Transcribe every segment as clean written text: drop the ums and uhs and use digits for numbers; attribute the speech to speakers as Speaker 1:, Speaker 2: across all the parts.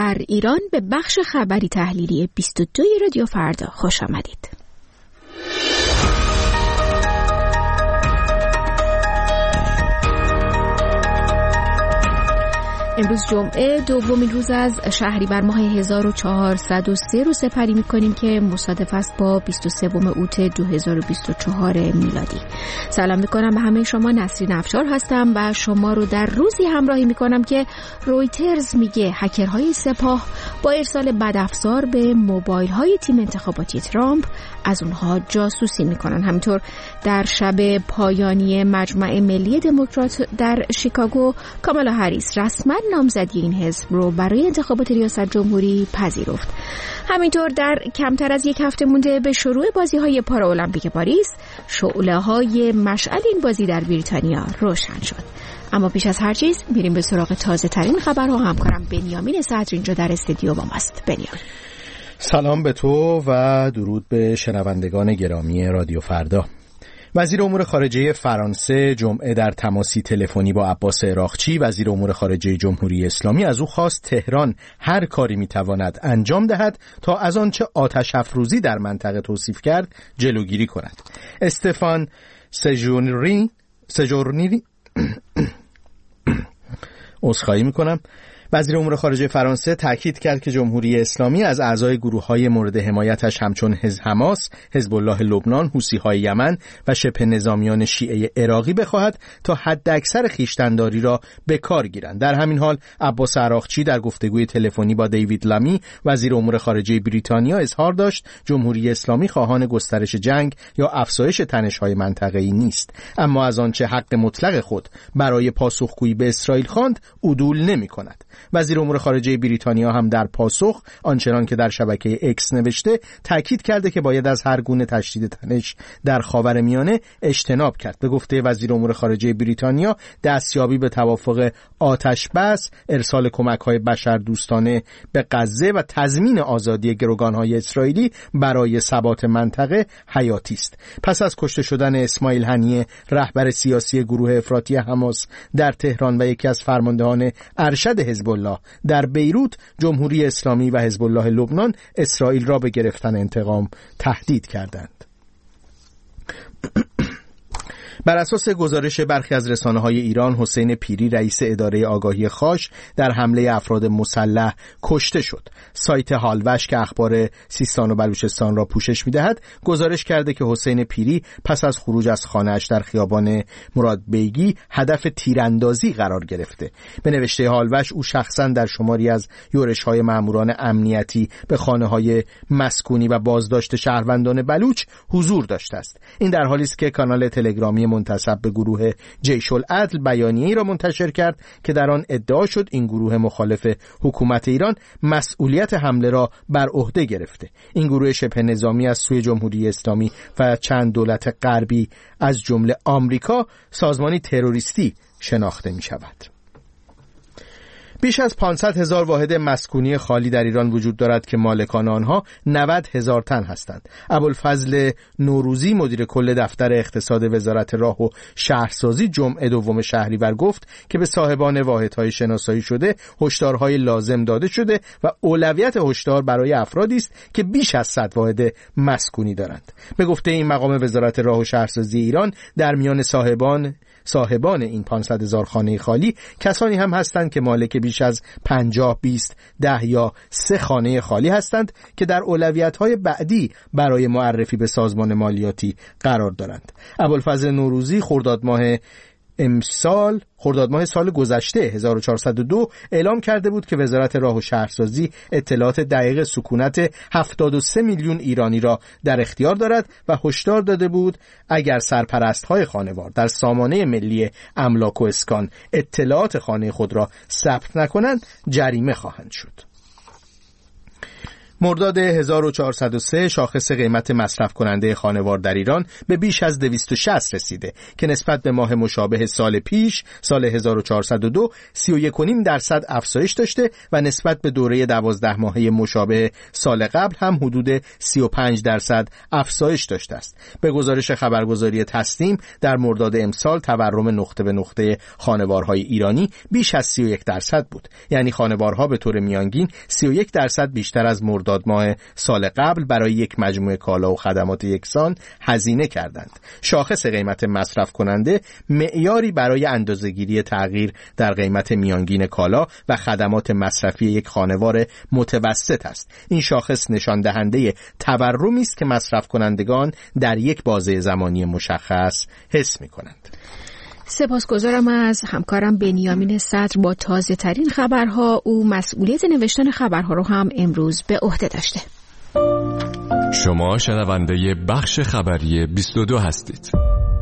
Speaker 1: در ایران به بخش خبری تحلیلی 22 رادیو فردا خوش آمدید. امروز جمعه دومین روز از شهریور ماه 1403 رو سپری می‌کنیم که مصادف است با 23 اوت 2024 میلادی. سلام می‌کنم به همه شما. نسرین افشار هستم و شما رو در روزی همراهی می‌کنم که رویترز میگه هکرهای سپاه با ارسال بدافزار به موبایل‌های تیم انتخاباتی ترامپ از اونها جاسوسی می‌کنن. همینطور در شب پایانی مجمع ملی دموکرات در شیکاگو کامالا هریس رسما نامزدی این حزب رو برای انتخابات ریاست جمهوری پذیرفت. همینطور در کمتر از یک هفته مونده به شروع بازی‌های پارالمپیک پاریس، شعله‌های مشعل این بازی در بریتانیا روشن شد. اما پیش از هر چیز میریم به سراغ تازه ترین خبرها. همکارم بنیامین صدر اینجا در استودیو با ماست. بنیامین،
Speaker 2: سلام به تو و درود به شنوندگان گرامی رادیو فردا. وزیر امور خارجه فرانسه جمعه در تماسی تلفنی با عباس عراقچی وزیر امور خارجه جمهوری اسلامی از او خواست تهران هر کاری میتواند انجام دهد تا از آنچه آتش افروزی در منطقه توصیف کرد جلوگیری کند. استفان سژورنی عذرخواهی میکنم. وزیر امور خارجه فرانسه تاکید کرد که جمهوری اسلامی از اعضای گروه‌های مورد حمایتش همچون حماس، حزب الله لبنان، حوثی‌های یمن و شبه نظامیان شیعه عراقی بخواهد تا حداکثر خویشتن‌داری را به کار گیرند. در همین حال عباس عراقچی در گفتگوی تلفنی با دیوید لامی وزیر امور خارجه بریتانیا اظهار داشت جمهوری اسلامی خواهان گسترش جنگ یا افزایش تنش‌های منطقه‌ای نیست، اما از آنچه حق مطلق خود برای پاسخگویی به اسرائیل خواند عدول نمی‌کند. وزیر امور خارجه بریتانیا هم در پاسخ آنچنان که در شبکه اکس نوشته تاکید کرده که باید از هر گونه تشدید تنش در خاورمیانه اجتناب کرد. به گفته وزیر امور خارجه بریتانیا دستیابی به توافق آتش بس، ارسال کمک‌های بشردوستانه به غزه و تضمین آزادی گروگان‌های اسرائیلی برای ثبات منطقه حیاتی است. پس از کشته شدن اسماعیل هنیه رهبر سیاسی گروه افراطی حماس در تهران و یکی از فرماندهان ارشد حزب الله در بیروت، جمهوری اسلامی و حزب الله لبنان اسرائیل را به گرفتن انتقام تهدید کردند. بر اساس گزارش برخی از رسانه‌های ایران، حسین پیری رئیس اداره آگاهی خاش در حمله افراد مسلح کشته شد. سایت هالوش که اخبار سیستان و بلوچستان را پوشش می‌دهد گزارش کرده که حسین پیری پس از خروج از خانه‌اش در خیابان مراد بیگی هدف تیراندازی قرار گرفته. به نوشته هالوش او شخصاً در شماری از یورش‌های ماموران امنیتی به خانه‌های مسکونی و بازداشت شهروندان بلوچ حضور داشته است. این در حالی است که کانال تلگرامی منتسب به گروه جیش العدل بیانیه‌ای را منتشر کرد که در آن ادعا شد این گروه مخالف حکومت ایران مسئولیت حمله را بر عهده گرفته. این گروه شبه نظامی از سوی جمهوری اسلامی و چند دولت غربی از جمله آمریکا سازمانی تروریستی شناخته می شود. بیش از 500,000 واحد مسکونی خالی در ایران وجود دارد که مالکان آنها 90,000 تن هستند. ابوالفضل نوروزی مدیر کل دفتر اقتصاد وزارت راه و شهرسازی جمعه دوم شهریور گفت که به صاحبان واحدهای شناسایی شده هشدارهای لازم داده شده و اولویت هشدار برای افرادی است که بیش از 100 واحد مسکونی دارند. به گفته این مقام وزارت راه و شهرسازی ایران در میان صاحبان این 500,000 خانه خالی کسانی هم هستند که مالک بیش از 50 20 10 یا 3 خانه خالی هستند که در اولویت‌های بعدی برای معرفی به سازمان مالیاتی قرار دارند. ابوالفضل نوروزی خرداد ماه سال گذشته 1402 اعلام کرده بود که وزارت راه و شهرسازی اطلاعات دقیق سکونت 73 میلیون ایرانی را در اختیار دارد و هشدار داده بود اگر سرپرست‌های خانوار در سامانه ملی املاک و اسکان اطلاعات خانه خود را ثبت نکنند جریمه خواهند شد. مرداد 1403 شاخص قیمت مصرف کننده خانوار در ایران به بیش از 260 رسیده که نسبت به ماه مشابه سال پیش سال 1402 31.5% افزایش داشته و نسبت به دوره 12 ماهه مشابه سال قبل هم حدود 35% افزایش داشته است. به گزارش خبرگزاری تسنیم در مرداد امسال تورم نقطه به نقطه خانوارهای ایرانی بیش از 31% بود. یعنی خانوارها به طور میانگین 31% بیشتر از مرداد ماه سال قبل برای یک مجموعه کالا و خدمات یکسان هزینه کردند. شاخص قیمت مصرف کننده معیاری برای اندازه‌گیری تغییر در قیمت میانگین کالا و خدمات مصرفی یک خانوار متوسط است. این شاخص نشان دهنده تورمی است که مصرف کنندگان در یک بازه زمانی مشخص حس می‌کنند.
Speaker 1: سپاسگزارم از همکارم بنیامین صدر با تازه ترین خبرها. او مسئولیت نوشتن خبرها رو هم امروز به عهده داشته.
Speaker 3: شما شنونده بخش خبری 22 هستید.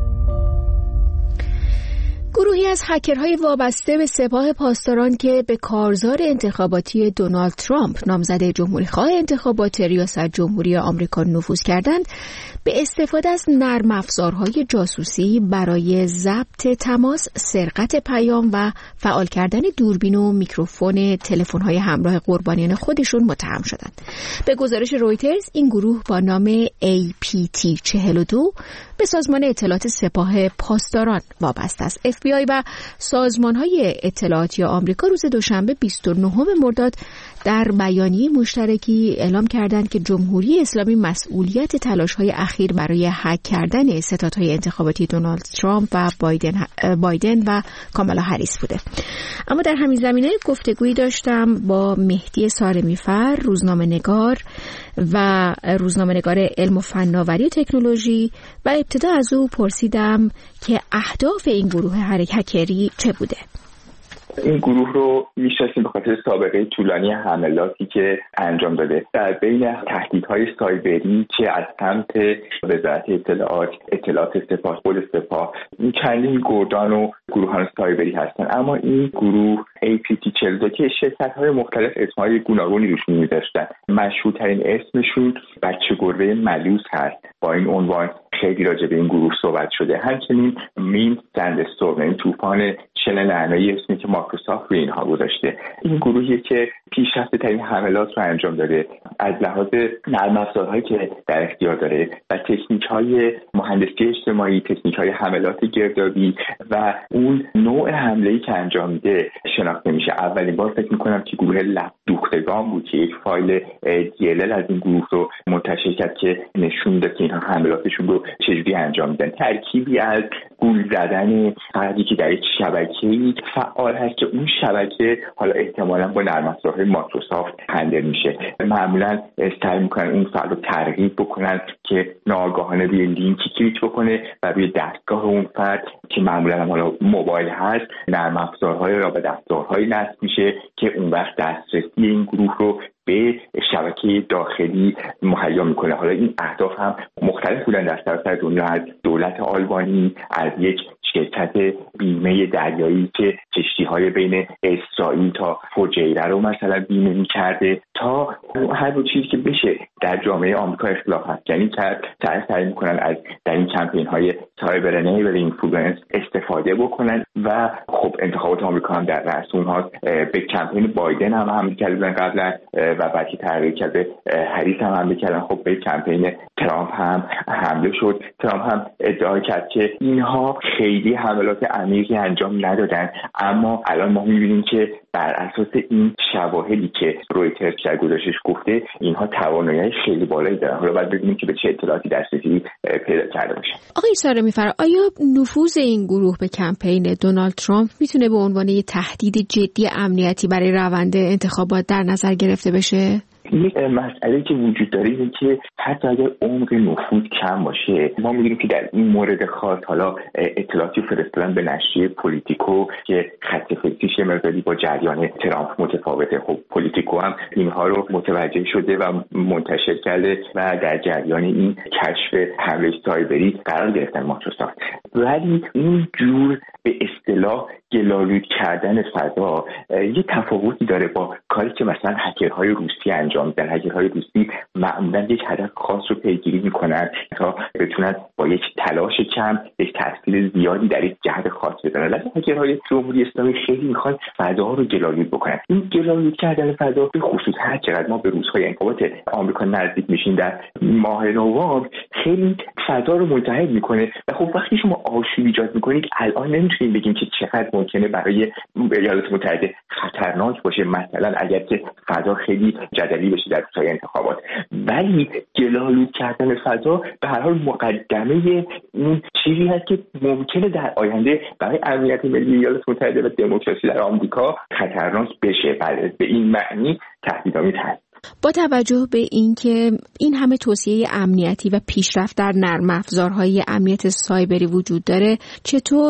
Speaker 1: گروهی از هکرهای وابسته به سپاه پاسداران که به کارزار انتخاباتی دونالد ترامپ نامزد جمهوری‌خواه انتخابات ریاست جمهوری آمریکا نفوذ کردند، به استفاده از نرم افزارهای جاسوسی برای ضبط تماس، سرقت پیام و فعال کردن دوربین و میکروفون تلفن‌های همراه قربانیان خودشون متهم شدند. به گزارش رویترز این گروه با نام APT42 به سازمان اطلاعات سپاه پاسداران وابسته است. FBI و سازمان‌های اطلاعاتی آمریکا روز دوشنبه 29 مرداد در بیانیه مشترکی اعلام کردند که جمهوری اسلامی مسئولیت تلاش‌های اخیر برای هک کردن ستادهای انتخاباتی دونالد ترامپ و بایدن و کامالا هریس بوده. اما در همین زمینه گفتگویی داشتم با مهدی سارمی‌فر، روزنامه‌نگار و روزنامه‌نگار علم و فناوری و تکنولوژی، و ابتدا از او پرسیدم که اهداف این گروه هکری چه بوده.
Speaker 4: این گروه رو میشناسیم به خاطر سابقه طولانی حملاتی که انجام داده در بین تهدیدهای سایبری که از سمت وزارت اطلاعات سپاه، خود سپاه، این چندین گردان و گروهان سایبری هستن. اما این گروه APT42 که شرکت‌های مختلف اسمهای گوناگونی روش می‌ذاشتن، مشهورترین اسمشون بچه گربه ملوس هست. با این عنوان خیلی راجع به این گروه صحبت شده. همچنین مین سندستورم، این طوفان شل لعنتی اسمی که مایکروسافت روی اینها گذاشته. این گروهی که پیشرفته ترین حملات رو انجام داده از لحاظ نرم افزارهایی که در اختیار داره و تکنیک‌های مهندسی اجتماعی، تکنیک‌های حملات گردابی و اون نوع حمله‌ای که انجام میده شناخته میشه. اولین بار فکر می‌کنم که گروه لب دوختگان بود که یک فایل DLL از این گروه رو منتشر کرد که نشون میده که اینها حملاتشون رو چجوری انجام میدن. ترکیبی از گول زدن فردی که در یک شبکه‌ای فعال هست که اون شبکه حالا احتمالاً با نرم افزارهای مایکروسافت هندل میشه. معمولاً سعی میکنن اون فرد رو ترغیب بکنن که ناگهانه روی لینکی کلیک بکنه و روی دستگاه اون فرد که معمولاً حالا موبایل هست نرم افزارهای را به دستگاه‌های نصب میشه که اون وقت دسترسی این گروه رو به شبکه داخلی مهیا میکنه. حالا این اهداف هم مختلف بودن در سراسر دنیا، از دولت آلبانی، از یک شرکت بیمه دریایی که کشتی‌های بین اسرائیل تا فجیره رو مثلا بیمه می‌کرده، تا هر دو چیزی که بشه در جامعه آمریکا اختلاف افکنی کرد. سعی می‌کنن از در این کمپین‌های سایبر انیبل اینفلوئنس استفاده بکنن و خب انتخابات آمریکا هم در رأس اونها. به کمپین بایدن هم حمله کردن قبلا و بعد که تغییر کرده هریس هم حمله کردن. خب به کمپین ترامپ هم حمله شد. ترامپ هم ادعا کرد که اینها خیلی حملات عمیقی انجام ندادن، اما الان ما می‌بینیم که بر اساس این شواهدی که رویترز در گزارشش گفته اینها توانایی خیلی بالایی دارن. حالا باید ببینیم که به چه اطلاعاتی دسترسی پیدا کرده باشه.
Speaker 1: آقای سارمی‌فر، آیا نفوذ این گروه به کمپین دونالد ترامپ میتونه به عنوان یک تهدید جدی امنیتی برای روند انتخابات در نظر گرفته بشه؟
Speaker 4: یک مسئله که وجود داره اینه که حتی اگر عمق نفوذ کم باشه، ما می‌دونیم که در این مورد خاص حالا اطلاعاتی فرستادن به نشریه پولیتیکو که خط فکریش مقداری با جریان ترامپ متفاوته. خب پولیتیکو هم اینها رو متوجه شده و منتشر کرده و در جریان این کشف حمله سایبری قرار گرفتن مایکروسافت. ولی این جور به اصطلاح گل‌آلود کردن فضا یه تفاوتی داره با کاری که مثلا هکرهای روسی انجام میدن. هکرهای روسی معمولا یک هدف خاص رو پیگیری میکنن تا بتونن با یک تلاش کم یک تاثیر زیادی در یک جهت خاص بذارن. ولی هکرهای جمهوری اسلامی خیلی میخوان فضا رو گل‌آلود بکنن. این گل‌آلود کردن فضا به خصوص هر چقدر ما به روزهای انتخابات آمریکا نزدیک میشیم در ماه نوامبر خیلی فضا رو ملتهب میکنه و خب وقتی شما آشوب ایجاد میکنید الان نمیتونیم بگیم که چقدر ممکنه برای ایالات متحده خطرناک باشه، مثلا اگر که فضا خیلی جدلی بشه در روزهای انتخابات. ولی گل‌آلود کردن فضا به هر حال مقدمه اون چیزی هست که ممکنه در آینده برای امنیت ملی ایالات متحده و دموکراسی در آمریکا خطرناک بشه. بله، به این معنی تهدیدآمیز هست.
Speaker 1: با توجه به اینکه این همه توصیه امنیتی و پیشرفت در نرم افزارهای امنیت سایبری وجود داره، چطور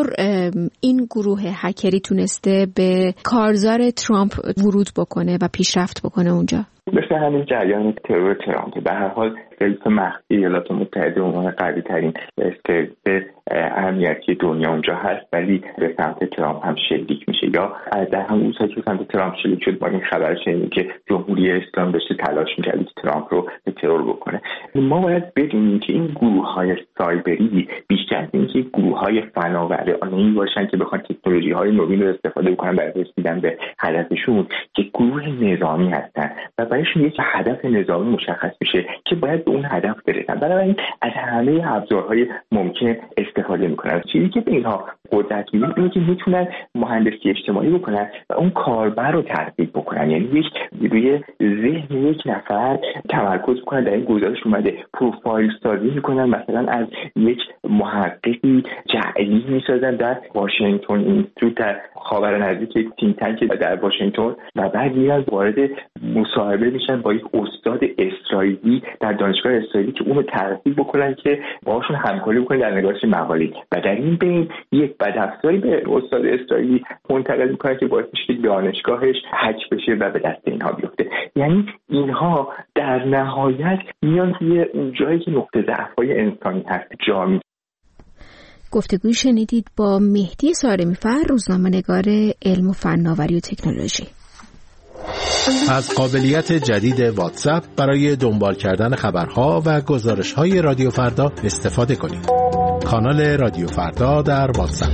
Speaker 1: این گروه هکری تونسته به کارزار ترامپ ورود بکنه و پیشرفت بکنه اونجا؟
Speaker 4: مثل همین جریان ترور ترامپ، به هر حال سرویس مخفی ایالات متحده عنوان قوی ترین سرویس امنیتی دنیا اونجا هست، ولی به سمت ترامپ هم شلیک میشه. یا در همون روزهایی که سمت ترامپ شلیک شد ما این خبر شنیدیم که جمهوری اسلامی داشته تلاش می‌کرد که ترامپ رو به ترور بکنه. ما باید بدونیم که این گروه‌های سایبری بیشتر از اینکه گروه‌های فناورانه‌ای باشن که بخوان تکنولوژی‌های نوین رو استفاده بکنن برای رسیدن به هدفشون، که گروه نظامی هستن و برایشون یک هدف نظامی مشخص میشه که باید به اون هدف برسن. بنابراین از همه ابزارهای ممکن استفاده میکنن. چیزی که به اینها قدرت میده اینه که میتونن مهندسی اجتماعی بکنن و اون کاربر رو ترغیب بکنن. یعنی یک روی ذهن یک نفر تمرکز بکنن. در این گزارش اومده پروفایل سازی میکنن، مثلا از یک محققی جعلی میسازن در واشنگتن اینستیتوت در خاورمیانه، یک تیم تانک در واشنگتن، و بعد میرن وارد مصاحبه میشن با یک استاد اسرائیلی در دانشگاه اسرائیلی که اونو ترغیب بکنن که باهاشون همکاری بکنن در نگارش مقاله، و در این بین یک بدافزاری به استاد اسرائیلی منتقل میکنن که باعث میشه دانشگاهش هک بشه و به دست اینها بیفته. یعنی اینها در نهایت میان توی اون جایی که نقطه ضعف‌های انسانی هست جا می.
Speaker 1: گفتگوی شنیدید با مهدی سارمی‌فر، روزنامه‌نگار علم و فناوری و تکنولوژی.
Speaker 2: از قابلیت جدید واتساپ برای دنبال کردن خبرها و گزارش‌های رادیو فردا استفاده کنید. کانال رادیو فردا در واتساپ.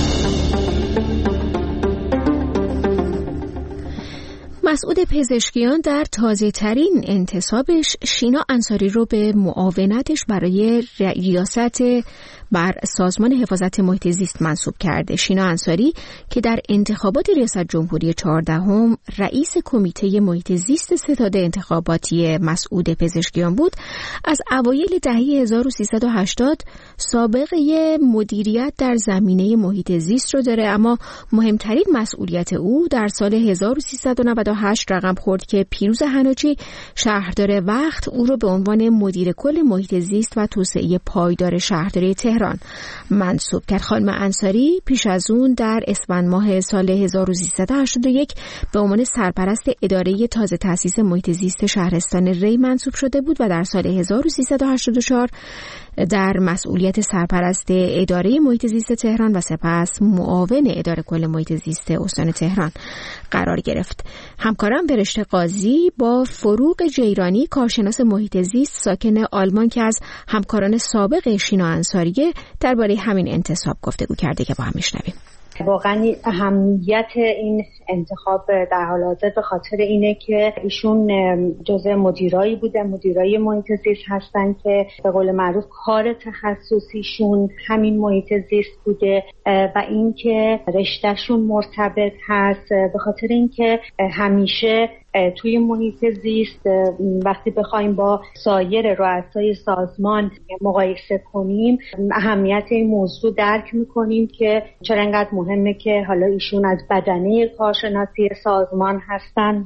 Speaker 1: مسعود پزشکیان در تازه‌ترین انتصابش شینا انصاری رو به معاونتش برای ریاست بر سازمان حفاظت محیط زیست منصوب کرده. شینا انصاری که در انتخابات ریاست جمهوری 14 رئیس کمیته محیط زیست ستاد انتخاباتی مسعود پزشکیان بود، از اوایل دهه 1380 سابقه مدیریت در زمینه محیط زیست رو داره، اما مهمترین مسئولیت او در سال 1398 رقم خورد که پیروز حناجی شهردار وقت او رو به عنوان مدیر کل محیط زیست و توسعه پایدار شهرداری تهران منصوب کرد. خانم انصاری پیش از اون در اسفند ماه سال 1381 به عنوان سرپرست اداره تازه تأسیس محیط زیست شهرستان ری منصوب شده بود و در سال 1384 در مسئولیت سرپرست اداره محیط زیست تهران و سپس معاون اداره کل محیط زیست استان تهران قرار گرفت. همکارم فرشته قاضی با فروغ جیرانی، کارشناس محیط زیست ساکن آلمان که از همکاران سابق شینا انصاریه، درباره همین انتصاب گفتگو کرده که با هم میشنویم.
Speaker 5: واقعا اهمیت این انتخاب در حال حاضر به خاطر اینه که ایشون جزء مدیرایی بوده، مدیرای محیط زیست هستن که به قول معروف کار تخصصیشون همین محیط زیست بوده و اینکه رشتهشون مرتبط هست، به خاطر اینکه همیشه توی محیط زیست وقتی بخوایم با سایر رؤسای سازمان مقایسه کنیم اهمیت این موضوع درک میکنیم که چرا انقدر مهمه که حالا ایشون از بدنه کارشناسی سازمان هستن و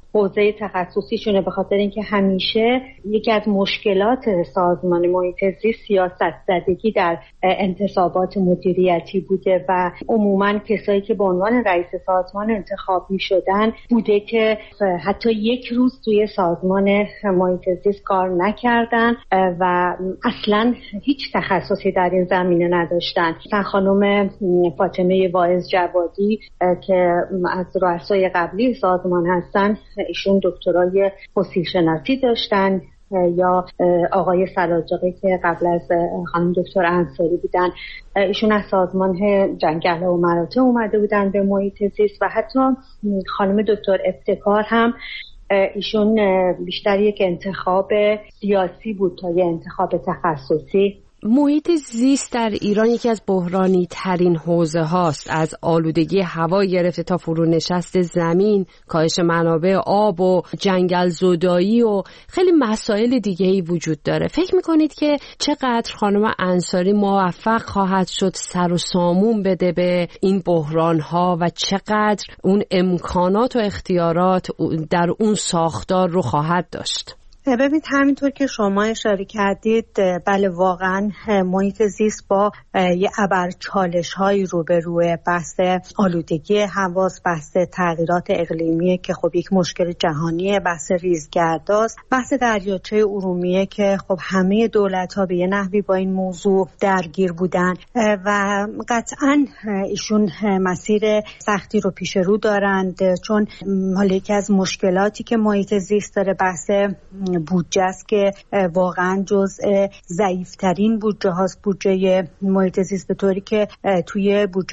Speaker 5: حوزه تخصصیشونه، به خاطر اینکه همیشه یکی از مشکلات سازمان محیط زیست سیاست زدگی در انتصابات مدیریتی بوده و عموما کسایی که به عنوان رئیس سازمان انتخاب می شدن بوده که حتی یک روز توی سازمان محیط زیست کار نکردن و اصلا هیچ تخصصی در این زمینه نداشتن. مثلا خانم فاطمه واعظ جوادی که از رؤسای قبلی سازمان هستن، ایشون دکترای فسیل شناسی داشتن، یا آقای سلاجقی که قبل از خانم دکتر انصاری بودن، ایشون از سازمان جنگل و مراتع اومده بودن به محیط زیست و حتی خانم دکتر ابتکار هم ایشون بیشتر یک انتخاب سیاسی بود تا یک انتخاب تخصصی.
Speaker 6: محیط زیست در ایران یکی از بحرانی ترین حوزه هاست، از آلودگی هوا گرفته تا فرونشست زمین، کاهش منابع آب و جنگل زدایی و خیلی مسائل دیگه‌ای وجود داره. فکر میکنید که چقدر خانم انصاری موفق خواهد شد سر و سامون بده به این بحران ها و چقدر اون امکانات و اختیارات در اون ساختار رو خواهد داشت؟
Speaker 7: ببینید همینطور که شما اشاره کردید، بله واقعا محیط زیست با یه ابر چالش هایی روبروه. بحث آلودگی هواست، بحث تغییرات اقلیمیه که خب یک مشکل جهانیه، بحث ریزگرداست، بحث دریاچه ارومیه که خب همه دولت ها به یه نحوی با این موضوع درگیر بودن و قطعا ایشون مسیر سختی رو پیش رو دارند، چون حالا یکی از مشکلاتی که محیط زیست داره بحث بودجه است که واقعا جزء ضعیف‌ترین بودجه هاست، بودجه محیط زیست، به طوری که توی بودجه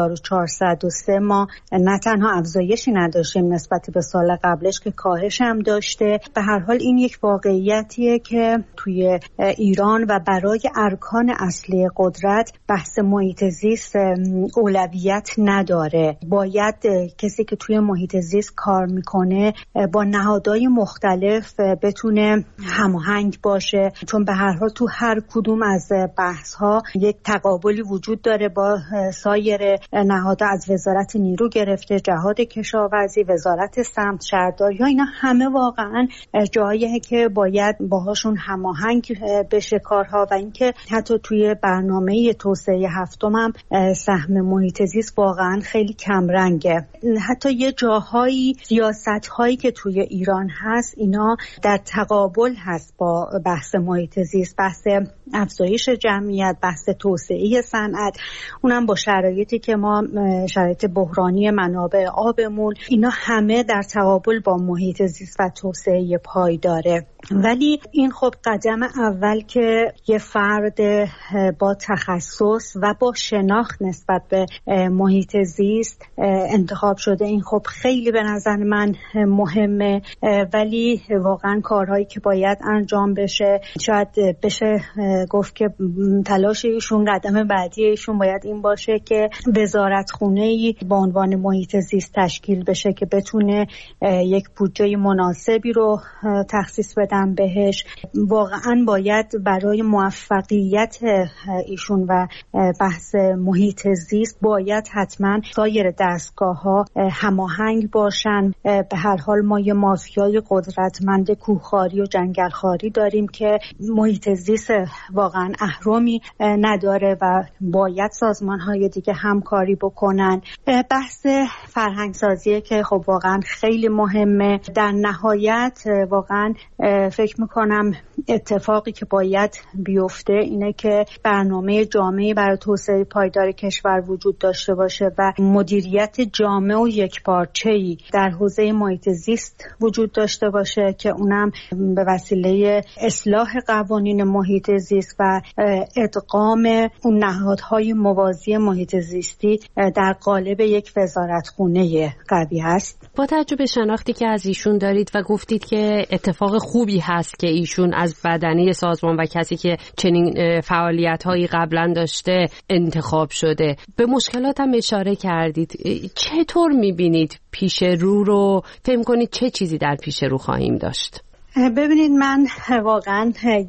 Speaker 7: 1403 ما نه تنها افزایشی نداشتیم نسبت به سال قبلش که کاهش هم داشته. به هر حال این یک واقعیتیه که توی ایران و برای ارکان اصلی قدرت بحث محیط زیست اولویت نداره. باید کسی که توی محیط زیست کار میکنه با نهادهای مختلف بتونه هماهنگ باشه، چون به هر حال تو هر کدوم از بحث ها یک تقابلی وجود داره با سایر نهادها، از وزارت نیرو گرفته، جهاد کشاورزی، وزارت سمت، شهرداری، اینا همه واقعا جاییه که باید باهاشون هماهنگ بشه کارها. و اینکه حتی توی برنامه توسعه هفتم هم سهم محیط زیست واقعا خیلی کم رنگه. حتی یه جاهایی سیاست هایی که توی ایران هست اینا در تقابل هست با بحث محیط زیست، بحث افزایش جمعیت، بحث توسعه صنعت، اونم با شرایطی که ما شرایط بحرانی منابع آبمون، اینا همه در تقابل با محیط زیست و توسعه پایداره. ولی این خب قدم اول که یه فرد با تخصص و با شناخت نسبت به محیط زیست انتخاب شده، این خب خیلی به نظر من مهمه. ولی واقعا کارهایی که باید انجام بشه، شاید بشه گفت که تلاش ایشون، قدم بعدی ایشون باید این باشه که وزارتخونه‌ای با عنوان محیط زیست تشکیل بشه که بتونه یک بودجه مناسبی رو تخصیص بدن بهش. واقعا باید برای موفقیت ایشون و بحث محیط زیست باید حتما سایر دستگاه‌ها هماهنگ باشن. به هر حال ما یه مافیای قدرتمند کوهخواری و جنگلخواری داریم که محیط زیست واقعا اهرمی نداره و باید سازمان‌های دیگه همکاری بکنن. بحث فرهنگسازیه که خب واقعا خیلی مهمه. در نهایت واقعا فکر میکنم اتفاقی که باید بیفته اینه که برنامه جامعی برای توسعه پایدار کشور وجود داشته باشه و مدیریت جامع و یکپارچه‌ای در حوزه محیط زیست وجود داشته باشه که اونم به وسیله اصلاح قوانین محیط زیست و ادغام اون نهادهای موازی محیط زیستی در قالب یک وزارتخونه قوی هست.
Speaker 6: با توجه به شناختی که از ایشون دارید و گفتید که اتفاق خوبی هست که ایشون از بدنه سازمان و کسی که چنین فعالیت‌هایی قبلا داشته انتخاب شده، به مشکلات هم اشاره کردید. چطور می‌بینید پیش رو فهم کنید چه چیزی در پیش رو خواهیم داشت؟
Speaker 7: ببینید من واقعا یه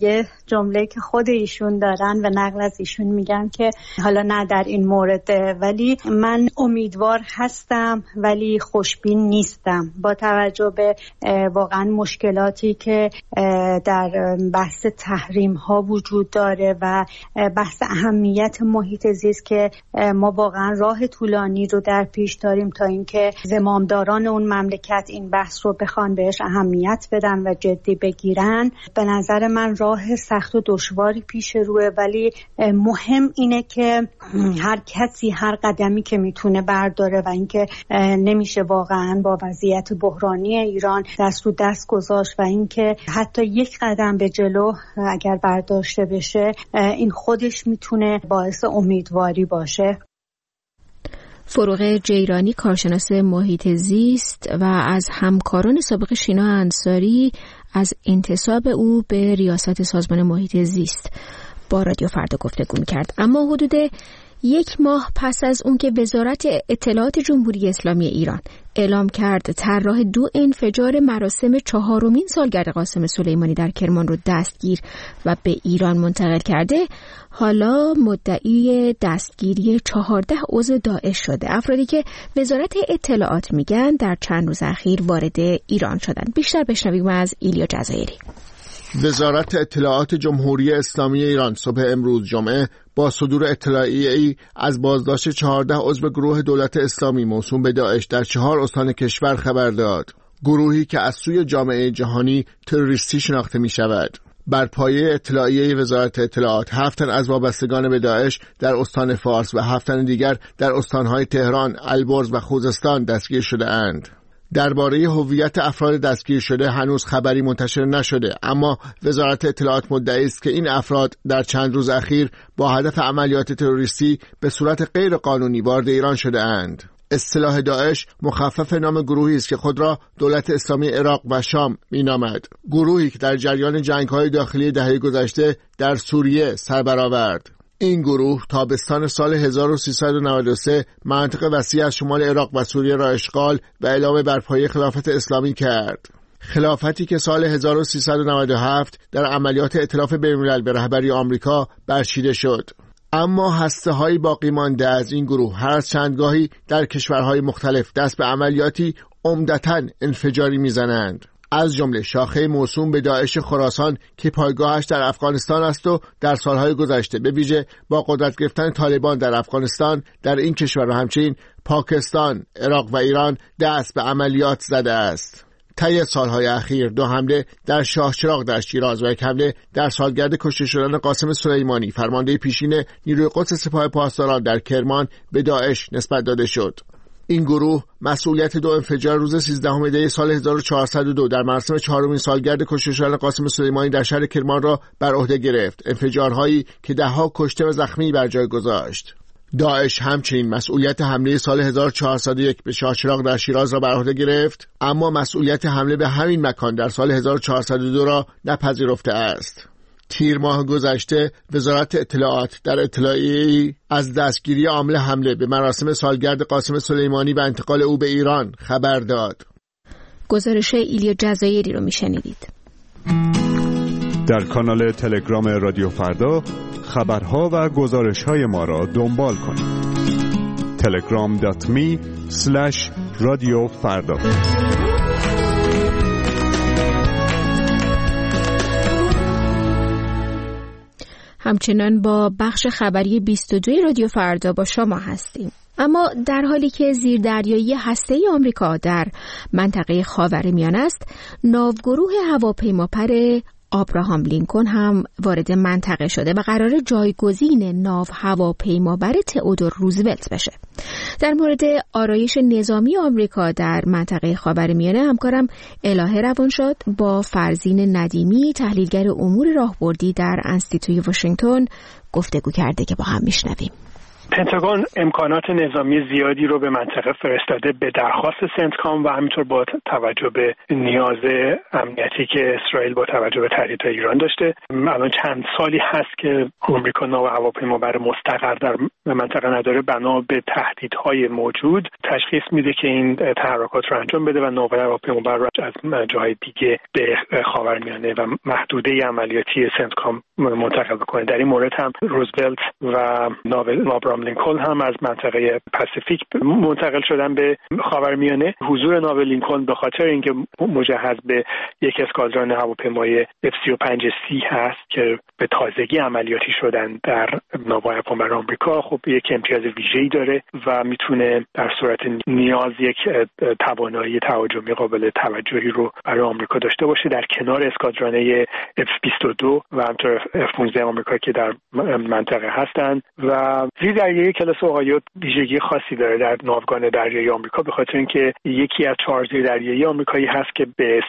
Speaker 7: جمله که خود ایشون دارن و نقل از ایشون میگن که حالا نه در این مورد، ولی من امیدوار هستم ولی خوشبین نیستم با توجه به واقعا مشکلاتی که در بحث تحریم ها وجود داره و بحث اهمیت محیط زیست که ما واقعا راه طولانی رو در پیش داریم تا اینکه زمامداران اون مملکت این بحث رو بخوان بهش اهمیت بدن و جدی بگیرن. به نظر من راه سخت و دشواری پیش روه، ولی مهم اینه که هر کسی هر قدمی که میتونه برداره و اینکه نمیشه واقعا با وضعیت بحرانی ایران دست رو دست گذاشت و اینکه حتی یک قدم به جلو اگر برداشته بشه این خودش میتونه باعث امیدواری باشه.
Speaker 1: فروغ جیرانی، کارشناس محیط زیست و از همکاران سابق شینا انصاری از انتصاب او به ریاست سازمان محیط زیست با رادیو فردا گفتگو می‌کرد. اما حدود 1 ماه پس از اون که وزارت اطلاعات جمهوری اسلامی ایران اعلام کرد طراح 2 انفجار مراسم 4مین سالگرد قاسم سلیمانی در کرمان رو دستگیر و به ایران منتقل کرده، حالا مدعی دستگیری 14 عضو داعش شده. افرادی که وزارت اطلاعات میگن در چند روز اخیر وارد ایران شدن. بیشتر بشنویم از ایلیا جزایری.
Speaker 2: وزارت اطلاعات جمهوری اسلامی ایران صبح امروز جمعه با صدور اطلاعیه‌ای از بازداشت 14 عضو گروه دولت اسلامی موسوم به داعش در 4 استان کشور خبر داد. گروهی که از سوی جامعه جهانی تروریستی شناخته می شود. بر پایه اطلاعیه وزارت اطلاعات 7 تن از وابستگان به داعش در استان فارس و 7 تن دیگر در استانهای تهران، البرز و خوزستان دستگیر شده اند. درباره هویت افراد دستگیر شده هنوز خبری منتشر نشده، اما وزارت اطلاعات مدعی است که این افراد در چند روز اخیر با هدف عملیات تروریستی به صورت غیر قانونی وارد ایران شده اند. اصطلاح داعش مخفف نام گروهی است که خود را دولت اسلامی عراق و شام می‌نامد. گروهی که در جریان جنگ‌های داخلی دهه گذشته در سوریه سر برآورد. این گروه تابستان سال 1393 مناطق وسیع از شمال عراق و سوریه را اشغال و اعلام بر پایه خلافت اسلامی کرد. خلافتی که سال 1397 در عملیات ائتلاف بین‌الملل به رهبری آمریکا برچیده شد. اما هسته‌های باقی مانده از این گروه هر از چندگاهی در کشورهای مختلف دست به عملیاتی عمدتاً انفجاری می‌زنند. از جمله شاخه موسوم به داعش خراسان که پایگاهش در افغانستان است و در سالهای گذشته به ویژه با قدرت گرفتن طالبان در افغانستان در این کشور و همچنین پاکستان، عراق و ایران دست به عملیات زده است. طی سالهای اخیر 2 حمله در شاهچراغ در شیراز و 1 حمله در سالگرد کشته شدن قاسم سلیمانی فرمانده پیشین نیروی قدس سپاه پاسداران در کرمان به داعش نسبت داده شد. این گروه مسئولیت 2 انفجار روز 13 دی سال 1402 در مراسم 4مین سالگرد کشته شدن قاسم سلیمانی در شهر کرمان را بر عهده گرفت، انفجارهایی که 10 کشته و زخمی بر جای گذاشت. داعش همچنین مسئولیت حمله سال 1401 به شاهچراغ در شیراز را بر عهده گرفت، اما مسئولیت حمله به همین مکان در سال 1402 را نپذیرفته است. تیر ماه گذشته وزارت اطلاعات در اطلاعیه‌ای از دستگیری عامل حمله به مراسم سالگرد قاسم سلیمانی و انتقال او به ایران خبر داد.
Speaker 1: گزارش ایلیا جزایری رو میشنیدید.
Speaker 8: در کانال تلگرام رادیو فردا خبرها و گزارش‌های ما را دنبال کنید. telegram.me/radiofarda.
Speaker 1: همچنان با بخش خبری 22 رادیو فردا با شما هستیم. اما در حالی که زیردریایی هسته‌ای آمریکا در منطقه خاورمیانه است، ناوگروه هواپیماپر آبراهام لینکن هم وارد منطقه شده و قرار جایگزین ناو هواپیمابر تئودور روزولت بشه. در مورد آرایش نظامی آمریکا در منطقه خاورمیانه همکارم الهه روانشاد با فرزین ندیمی تحلیلگر امور راهبردی در انستیتوی واشنگتن گفتگو کرده که با هم میشنویم.
Speaker 9: پنتاگون امکانات نظامی زیادی رو به منطقه فرستاده به درخواست سنتکام و همینطور با توجه به نیاز امنیتی که اسرائیل با توجه به تهدیدهای ایران داشته. الان چند سالی هست که آمریکا ناو هواپیمابر مستقر در منطقه نداره بنا به تهدیدهای موجود تشخیص میده که این تحرکات رو انجام بده و نوبر هواپیمابر رو از جاهای دیگه به خاورمیانه و محدوده عملیاتی سنتکام منتقل بکنه. در این مورد هم روزولت و ابراهام لینکلن هم از منطقه پاسیفیک منتقل شدن به خاورمیانه. حضور ناو لینکلن به خاطر اینکه مجهز به یک اسکادران هواپیمای F-35C هست که به تازگی عملیاتی شدن در ناوهای هواپیمابر آمریکا، خب یک امتیاز ویژه‌ای داره و میتونه در صورت نیاز یک توانایی تهاجمی قابل توجهی رو برای آمریکا داشته باشه در کنار اسکادرانه F-22 و همینطور F-15 آمریکا که در منطقه هستند. و زیردریایی کلاس اوهایو ویژگی خاصی داره در ناوگان دریایی آمریکا به خاطر اینکه یکی از 4 زیردریایی آمریکایی هست که به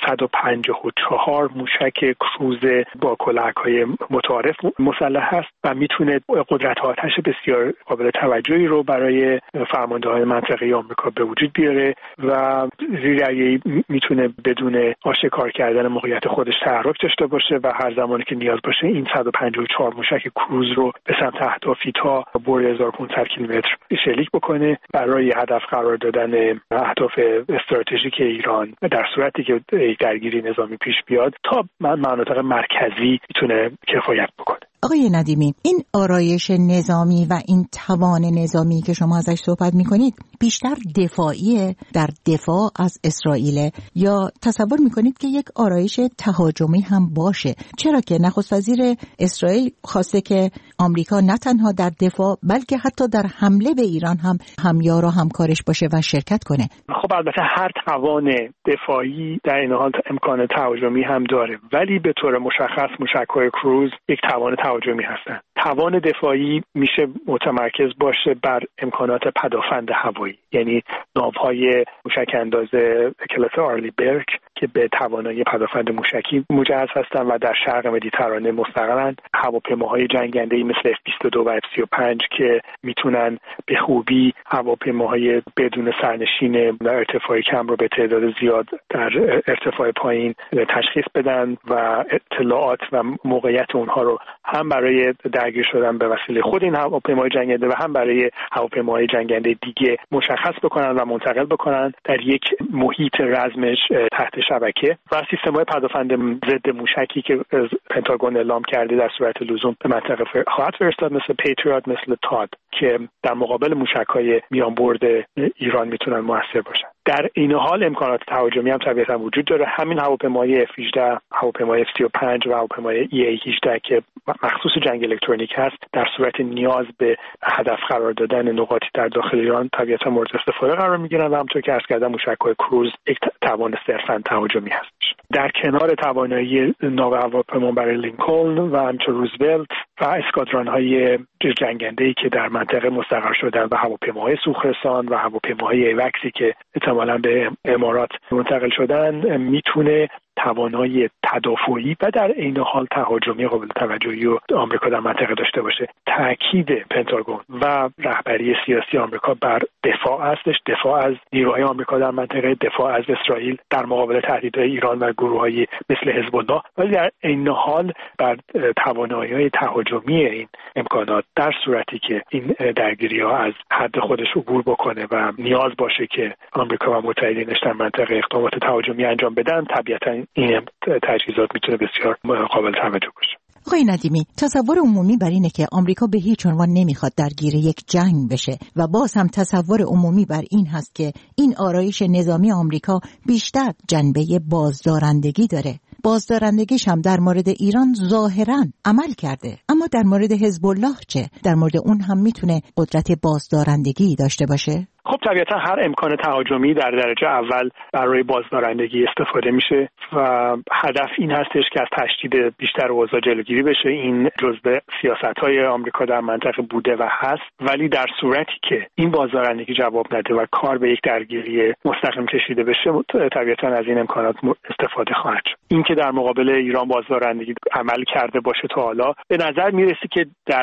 Speaker 9: 154 موشک کروز با کلاهک‌های متعارف مسلح هست و میتونه قدرت آتش بسیار قابل توجهی رو برای فرماندهان منطقه آمریکا به وجود بیاره و زیردریایی میتونه بدون آشکار کردن موقعیت خودش تحرک داشته باشه و هر زمانی که نیاز باشه این 154 موشک کروز رو به سمت اهدافی تا برد 1500 کیلومتر شلیک بکنه برای هدف قرار دادن اهداف استراتژیک ایران در صورتی که درگیری نظامی پیش بیاد تا مناطق مرکزی میتونه کفایت بکنه.
Speaker 10: آقای ندیمی، این آرایش نظامی و این توان نظامی که شما ازش صحبت میکنید بیشتر دفاعیه در دفاع از اسرائیل یا تصور میکنید که یک آرایش تهاجمی هم باشه؟ چرا که نخست وزیر اسرائیل خواسته که آمریکا نه تنها در دفاع بلکه حتی در حمله به ایران هم همیار و همکارش باشه و شرکت کنه.
Speaker 9: خب البته هر توان دفاعی در این حال امکان تهاجمی هم داره، ولی به طور مشخص موشک‌های کروز یک توان تهاجمی هستند. توان دفاعی میشه متمرکز باشه بر امکانات پدافند هوایی، یعنی ناوهای موشک انداز کلاس آرلی برگ که به توانایی پدافند موشکی مجهز هستند و در شرق مدیترانه مستقرند، هواپیماهای جنگنده‌ای مثل F-22 و F-35 که میتونن به خوبی هواپیماهای بدون سرنشین در ارتفاع کم رو به تعداد زیاد در ارتفاع پایین تشخیص بدن و اطلاعات و موقعیت اونها رو هم برای درگیر شدن به وسیله خود این هواپیماهای جنگنده و هم برای هواپیماهای جنگنده دیگه مشخص بکنن و منتقل بکنن در یک محیط رزمش تحت شبکه و سیستم‌های پدافند ضد موشکی که پنتاگون اعلام کرده در صورت لزوم به منطقه خواهد فرستاد، مثل پیتریات، مثل تاد، که در مقابل موشک‌های میان برد ایران میتونن موثر باشن. در این حال امکانات تهاجمی هم طبیعتاً وجود داره. همین هواپیمای F-18، هواپیمای F-35 و هواپیمای EA-18 که مخصوص جنگ الکترونیک هست، در صورت نیاز به هدف قرار دادن نقاطی در داخل ایران طبیعتاً مورد استفاده قرار میگیرن و همونطور که عرض کردم موشک‌های کروز یک توان صرفاً تهاجمی هستش. در کنار توانایی ناو هواپیمابر لینکلن و همچنین روزولت و اسکادران‌های جنگنده‌ای که در منطقه مستقر شدن و هواپیماهای سوخرسان و هواپیماهای ایوکسی که احتمالاً به امارات منتقل شدن میتونه توانایی تدافعی و در عین حال تهاجمی قابل توجهی و آمریکا در منطقه داشته باشه. تاکید پنتاگون و رهبری سیاسی آمریکا بر دفاع هستش، دفاع از نیروهای آمریکا در منطقه، دفاع از اسرائیل در مقابل تهدیدهای ایران و گروه‌های مثل حزب الله، ولی در عین حال بر توانایی‌های تهاجمی این امکانات در صورتی که این درگیری‌ها از حد خودش عبور بکنه و نیاز باشه که آمریکا و متحدینش در منطقه اقدامات تهاجمی انجام بدن، طبیعتاً این تجهیزات میتونه بسیار قابل توجه باشه.
Speaker 10: آقای ندیمی، تصور عمومی بر اینه که آمریکا به هیچ عنوان نمیخواد درگیر یک جنگ بشه و باز هم تصور عمومی بر این هست که این آرایش نظامی آمریکا بیشتر جنبه بازدارندگی داره. بازدارندگیش هم در مورد ایران ظاهراً عمل کرده، اما در مورد حزب الله چه؟ در مورد اون هم میتونه قدرت بازدارندگی داشته باشه؟
Speaker 9: خب طبیعتا هر امکان تهاجمی در درجه اول برای بازدارندگی استفاده میشه و هدف این هستش که از تشدید بیشتر اوضاع جلوگیری بشه. این جزء سیاست‌های آمریکا در منطقه بوده و هست، ولی در صورتی که این بازدارندگی جواب نده و کار به یک درگیری مستقیم کشیده بشه، طبیعتا از این امکانات استفاده خواهد شد. این که در مقابل ایران بازدارندگی عمل کرده باشه تا حالا، به نظر میرسه که در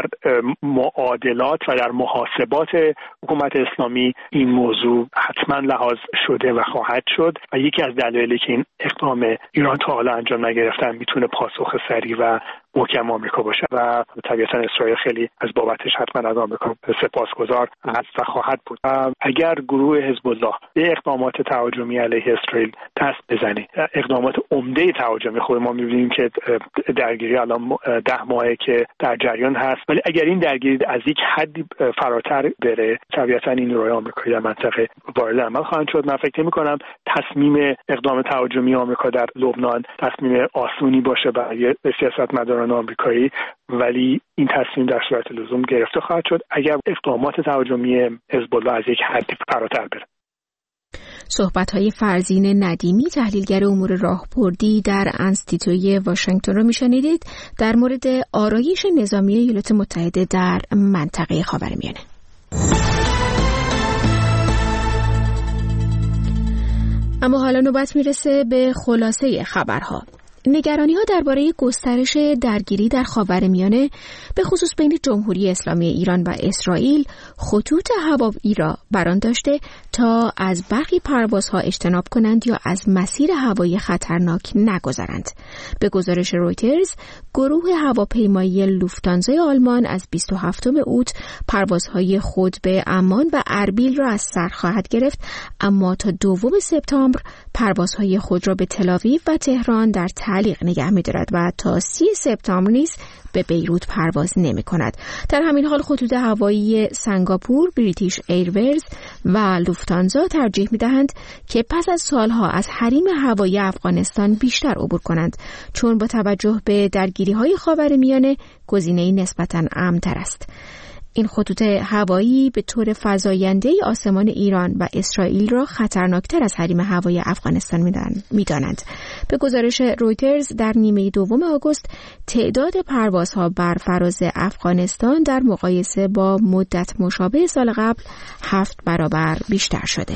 Speaker 9: معادلات و در محاسبات حکومت اسلامی این موضوع حتما لحاظ شده و خواهد شد و یکی از دلایلی که این اقدام ایران تا حالا انجام نگرفتن میتونه پاسخ سریع و محکم آمریکا باشه و طبیعتا اسرائیل خیلی از بابتش حتما از آمریکا سپاسگزار است و خواهد بود. اگر گروه حزب الله به اقدامات تهاجمی علیه اسرائیل دست بزنه، اقدامات عمده تهاجمی، خود ما می‌بینیم که درگیری الان 10 ماهه که در جریان هست، ولی اگر این درگیری از یک حدی فراتر بره، طبیعتا این نیروهای آمریکایی در منطقه وارد عمل خواهند شد. من فکر نمی‌کنم تصمیم اقدام تهاجمی آمریکا در لبنان تصمیم آسونی باشه برای سیاستمداران آمریکایی، ولی این تصمیم در صورت لزوم گرفته خواهد شد اگر اقدامات تهاجمی حزب الله از یک حدی فراتر بره.
Speaker 1: صحبت‌های فرزین ندیمی، تحلیلگر امور راهبردی در انستیتوی واشنگتن رو میشنیدید در مورد آرایش نظامی ایالات متحده در منطقه خاورمیانه. اما حالا نوبت میرسه به خلاصه خبرها. نگرانی‌ها درباره گسترش درگیری در خاورمیانه به خصوص بین جمهوری اسلامی ایران و اسرائیل خطوط هوایی را بران داشته تا از برخی پروازها اجتناب کنند یا از مسیر هوایی خطرناک نگذرند. به گزارش رویترز، گروه هواپیمایی لوفتانزا آلمان از 27 اوت پروازهای خود به عمان و اربیل را از سر خواهد گرفت، اما تا 2 سپتامبر پروازهای خود را به تل‌آویو و تهران در تعلیق نگه می‌دارد و تا 30 سپتامبر نیز به بیروت پرواز نمی‌کند. در همین حال خطوط هوایی سنگاپور، بریتیش ایرویز و لوفتانزا ترجیح می‌دهند که پس از سالها از حریم هوایی افغانستان بیشتر عبور کنند، چون با توجه به درگیری‌های خاورمیانه گزینه‌ای نسبتاً امن‌تر است. این خطوط هوایی به طور فزاینده آسمان ایران و اسرائیل را خطرناکتر از حریم هوایی افغانستان می‌دانند. به گزارش رویترز در نیمه دوم آگوست تعداد پروازها بر فراز افغانستان در مقایسه با مدت مشابه سال قبل 7 برابر بیشتر شده.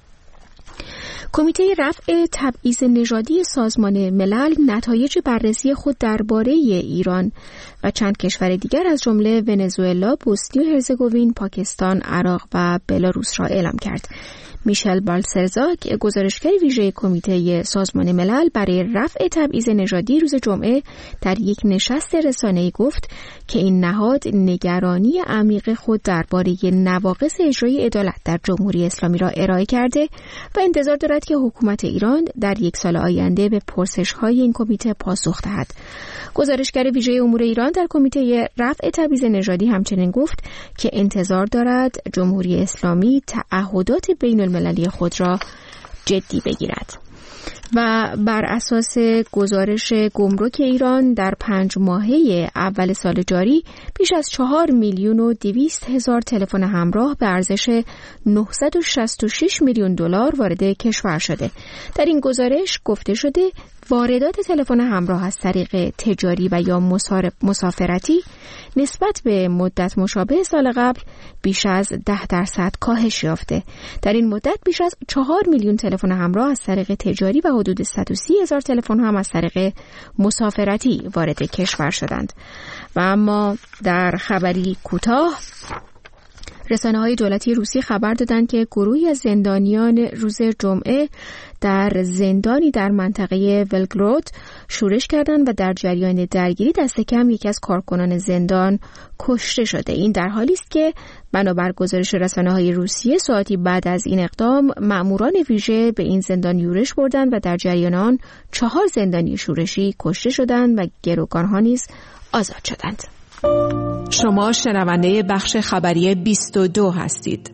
Speaker 1: کمیته رفع تبعیض نژادی سازمان ملل نتایج بررسی خود درباره ایران و چند کشور دیگر از جمله ونزوئلا، بوسنی و هرزگوین، پاکستان، عراق و بلاروس را اعلام کرد. میشل بالسرزاک، گزارشگر ویژه کمیته سازمان ملل برای رفع تبعیض نژادی، روز جمعه در یک نشست رسانه‌ای گفت که این نهاد نگرانی عمیق خود درباره نواقص اجرای عدالت در جمهوری اسلامی را ارائه کرده و انتظار دارد که حکومت ایران در 1 سال آینده به پرسش‌های این کمیته پاسخ دهد. گزارشگر ویژه امور ایران در کمیته رفع تبعیض نژادی همچنین گفت که انتظار دارد جمهوری اسلامی تعهدات بین المللی خود را جدی بگیرد. و بر اساس گزارش گمرک ایران در 5 ماهه اول سال جاری بیش از 4,200,000 تلفن همراه به ارزش 966 میلیون دلار وارد کشور شده. در این گزارش گفته شده واردات تلفن همراه از طریق تجاری و یا مسافرتی نسبت به مدت مشابه سال قبل بیش از 10% کاهش یافته. در این مدت بیش از 4 میلیون تلفن همراه از طریق تجاری و حدود 130,000 تلفن هم از طریق مسافرتی وارد کشور شدند. و اما در خبری کوتاه، رسانه‌های دولتی روسی خبر دادند که گروهی از زندانیان روز جمعه در زندانی در منطقه ولگرود شورش کردند و در جریان درگیری دست کم یکی از کارکنان زندان کشته شده. این در حالی است که بنابر گزارش رسانه‌های روسیه ساعتی بعد از این اقدام مأموران ویژه به این زندان یورش بردند و در جریان آن 4 زندانی شورشی کشته شدند و گروگان‌ها نیز آزاد شدند.
Speaker 11: شما شنونده بخش خبری 22 هستید.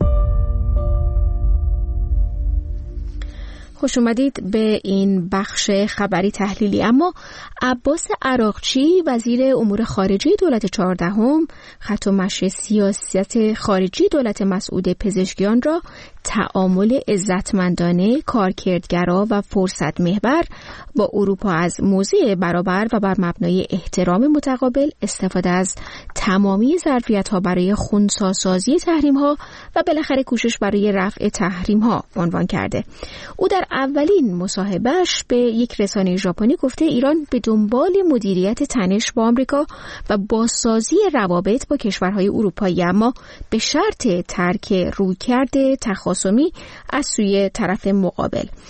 Speaker 1: خوش اومدید به این بخش خبری تحلیلی. اما عباس عراقچی، وزیر امور خارجه دولت 14م، خط و مشی سیاست خارجی دولت مسعود پزشکیان را تعامل عزتمندانه، کارکردگرا و فرصت محور با اروپا از موضع برابر و بر مبنای احترام متقابل، استفاده از تمامی ظرفیت‌ها برای خنثی‌سازی تحریم‌ها و بالاخره کوشش برای رفع تحریم‌ها عنوان کرده. او در اولین مصاحبهش به یک رسانه ژاپنی گفته ایران به دنبال مدیریت تنش با آمریکا و بازسازی روابط با کشورهای اروپایی، اما به شرط ترک رویکرد تخاصمی از سوی طرف مقابل.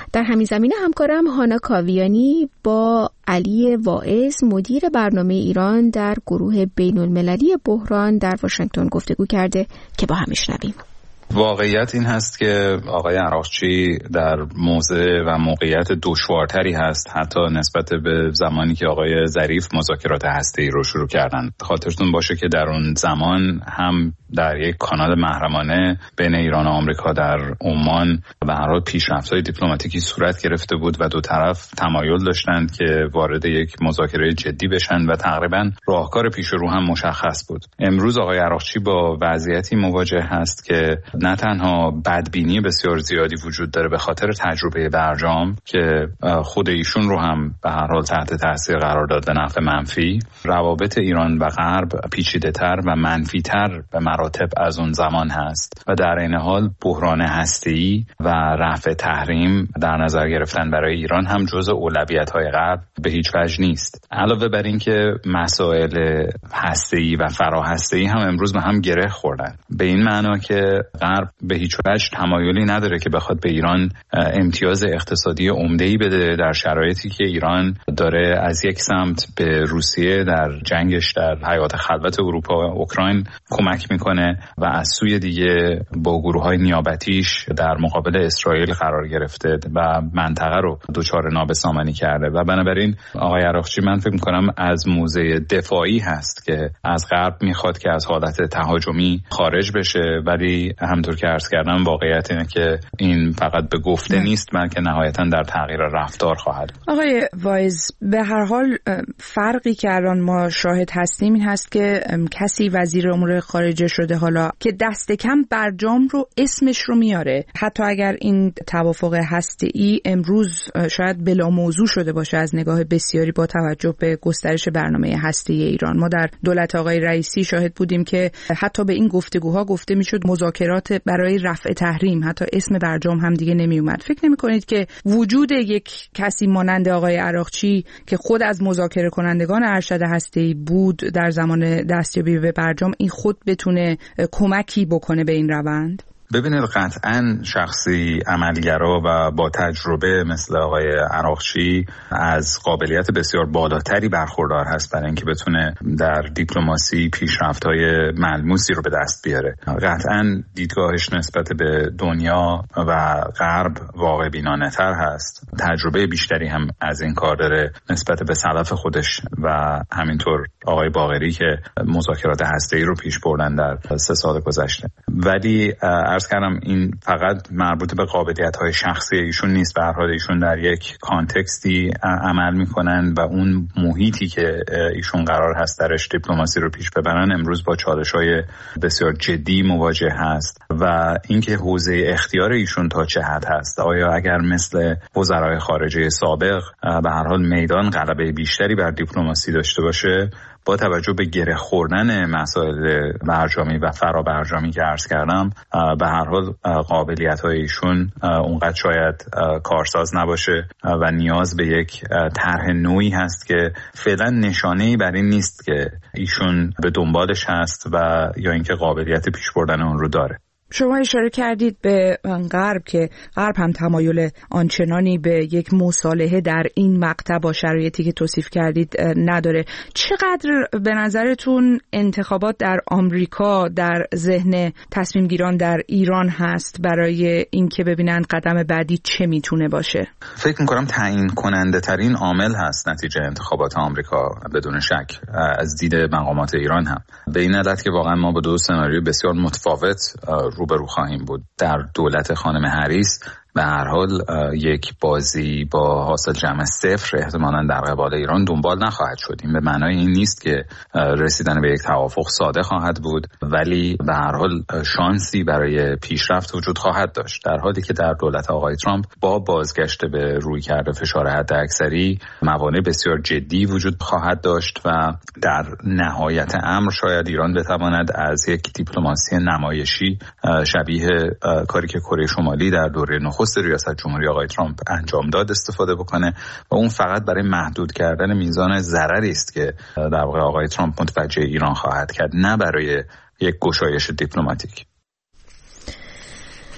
Speaker 1: در همین زمینه همکارم هانا کاویانی با علی واعظ مدیر برنامه ایران در گروه بین‌المللی بحران در واشنگتن گفتگو کرده که با هم میشنویم.
Speaker 12: واقعیت این هست که آقای عراقچی در موضع و موقعیت دشوارتری هست حتی نسبت به زمانی که آقای ظریف مذاکرات هسته‌ای رو شروع کردن. خاطرتون باشه که در اون زمان هم در یک کانال محرمانه بین ایران و آمریکا در عمان به هر حال پیشرفت‌های دیپلماتیکی صورت گرفته بود و دو طرف تمایل داشتند که وارد یک مذاکره جدی بشن و تقریبا راهکار پیش رو هم مشخص بود. امروز آقای عراقچی با وضعیتی مواجه هست که نه تنها بدبینی بسیار زیادی وجود داره به خاطر تجربه برجام که خود ایشون رو هم به هر حال تحت تاثیر قرار داد به نفع منفی. روابط ایران و غرب پیچیده‌تر و منفی‌تر به مراتب از اون زمان هست و در این حال بحران هسته‌ای و رفع تحریم در نظر گرفتن برای ایران هم جزء اولویت‌های غرب به هیچ وجه نیست. علاوه بر این که مسائل هسته‌ای و فراهسته‌ای هم امروز به هم گره خوردن، به این معنا که غرب به هیچ وجه تمایلی نداره که بخواد به ایران امتیاز اقتصادی عمده‌ای بده در شرایطی که ایران داره از یک سمت به روسیه در جنگش در حیات خلوت اروپا و اوکراین کمک میکنه و از سوی دیگه با گروه‌های نیابتیش در مقابل اسرائیل قرار گرفته و منطقه رو دچار نابسامانی کرده و بنابراین آقای عراقچی من فکر میکنم از موضع دفاعی هست که از غرب میخواد که از حالت تهاجمی خارج بشه، ولی همونطور که عرض کردم واقعیت اینه که این فقط به گفته نیست بلکه نهایتاً در تغییر رفتار خواهد.
Speaker 13: آقای واعظ، به هر حال فرقی که الان ما شاهد هستیم این هست که کسی وزیر امور خارجه شده حالا که دست کم برجام رو اسمش رو میاره، حتی اگر این توافق هسته‌ای امروز شاید بلا موضوع شده باشه از نگاه بسیاری با توجه به گسترش برنامه هسته‌ای ایران. ما در دولت آقای رئیسی شاهد بودیم که حتی به این گفتگوها گفته میشد مذاکرات برای رفع تحریم، حتی اسم برجام هم دیگه نمی اومد. فکر نمی کنید که وجود یک کسی مانند آقای عراقچی که خود از مذاکره کنندگان ارشد هسته‌ای بود در زمان دستیابی به برجام این خود بتونه کمکی بکنه به این روند؟
Speaker 12: ببینید قطعاً شخصی عملگرا و با تجربه مثل آقای عراقچی از قابلیت بسیار بالاتری برخوردار هست برای اینکه بتونه در دیپلماسی پیشرفت‌های ملموسی رو به دست بیاره. قطعاً دیدگاهش نسبت به دنیا و غرب واقع بینانه‌تر هست. تجربه بیشتری هم از این کار داره نسبت به سلف خودش و همینطور آقای باقری که مذاکرات هسته‌ای رو پیش بردن در 3 سال گذشته. ولی عرض کردم این فقط مربوط به قابلیت‌های شخصی ایشون نیست، به هر حال ایشون در یک کانتکستی عمل می‌کنن و اون محیطی که ایشون قرار هست درش دیپلماسی رو پیش ببرن امروز با چالش‌های بسیار جدی مواجه هست و اینکه حوزه اختیار ایشون تا چه حد هست. آیا اگر مثل وزرای خارجه سابق به هر حال میدان غلبه بیشتری بر دیپلماسی داشته باشه، با توجه به گره خوردن مسائل برجامی و فرابرجامی که عرض کردم به هر حال قابلیت‌های ایشون اونقدر شاید کارساز نباشه و نیاز به یک طرح نوعی هست که فعلا نشانه‌ای بر این نیست که ایشون به دنبالش هست و یا اینکه قابلیت پیش بردن اون رو داره.
Speaker 13: شما اشاره کردید به غرب که غرب هم تمایل آنچنانی به یک مصالحه در این مقطع با شرایطی که توصیف کردید نداره. چقدر به نظرتون انتخابات در آمریکا در ذهن تصمیم گیران در ایران هست برای اینکه ببینن قدم بعدی چه میتونه باشه؟
Speaker 12: فکر میکنم تعیین کننده ترین عامل هست نتیجه انتخابات آمریکا بدون شک از دید مقامات ایران هم، به این علت که واقعا ما با 2 سناریو بسیار متفاوت روبرو خواهیم بود. در دولت خانم هریس به هر حال یک بازی با حاصل جمع 0 احتمالاً در قبال ایران دنبال نخواهد شد. این به معنای این نیست که رسیدن به یک توافق ساده خواهد بود، ولی به هر حال شانسی برای پیشرفت وجود خواهد داشت، در حالی که در دولت آقای ترامپ با بازگشت به رویکرد فشار حداکثری موانع بسیار جدی وجود خواهد داشت و در نهایت امر شاید ایران بتواند از یک دیپلماسی نمایشی شبیه کاری که کره شمالی در دوره نخست ریاست جمهوری آقای ترامپ انجام داد استفاده بکنه و اون فقط برای محدود کردن میزان ضرری است که در واقع آقای ترامپ متوجه ایران خواهد کرد، نه برای یک گشایش دیپلماتیک.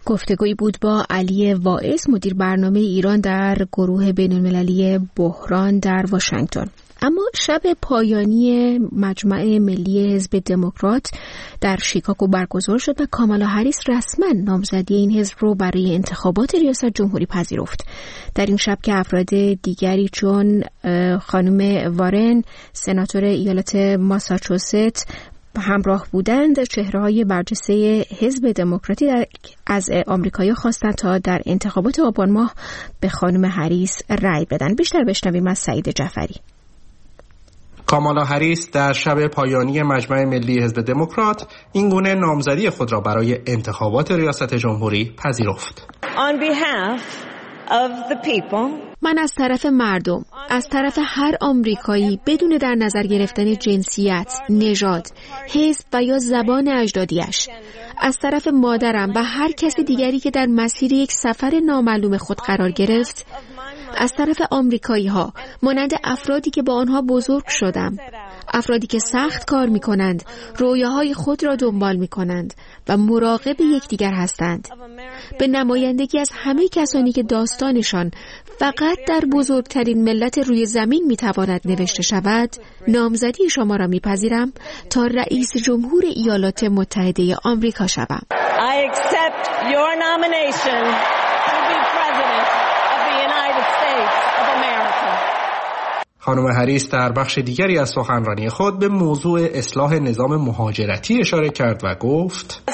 Speaker 1: گفتگویی بود با علی واعظ، مدیر برنامه ایران در گروه بین‌المللی بحران در واشنگتن. اما شب پایانی مجمع ملی حزب دموکرات در شیکاگو برگزار شد و کامالا هریس رسما نامزدی این حزب رو برای انتخابات ریاست جمهوری پذیرفت. در این شب که افراد دیگری چون خانم وارن، سناتور ایالت ماساچوست همراه بودند، چهره‌های برجسته حزب دموکراتی از آمریکایی‌ها خواستند تا در انتخابات آبان ماه به خانم هریس رأی بدن. بیشتر بشنویم از سعید جعفری.
Speaker 14: کامالا هریس در شب پایانی مجمع ملی حزب دموکرات این گونه نامزدی خود را برای انتخابات ریاست جمهوری پذیرفت.
Speaker 15: On behalf of the people,
Speaker 1: من از طرف مردم، از طرف هر آمریکایی بدون در نظر گرفتن جنسیت، نژاد، حزب و یا زبان اجدادیش، از طرف مادرم و هر کس دیگری که در مسیر یک سفر نامعلوم خود قرار گرفت، از طرف آمریکایی ها مانند افرادی که با آنها بزرگ شدم، افرادی که سخت کار می کنند، رویاهای خود را دنبال می کنند و مراقب یکدیگر هستند، به نمایندگی از همه کسانی که داستانشان فقط در بزرگترین ملت روی زمین می تواند نوشته شود، نامزدی شما را می پذیرم تا رئیس جمهور ایالات متحده آمریکا شوم.
Speaker 15: I accept your nomination to be president of the United States of America.
Speaker 14: خانم هریس در بخش دیگری از سخنرانی خود به موضوع اصلاح نظام مهاجرتی اشاره کرد و گفت: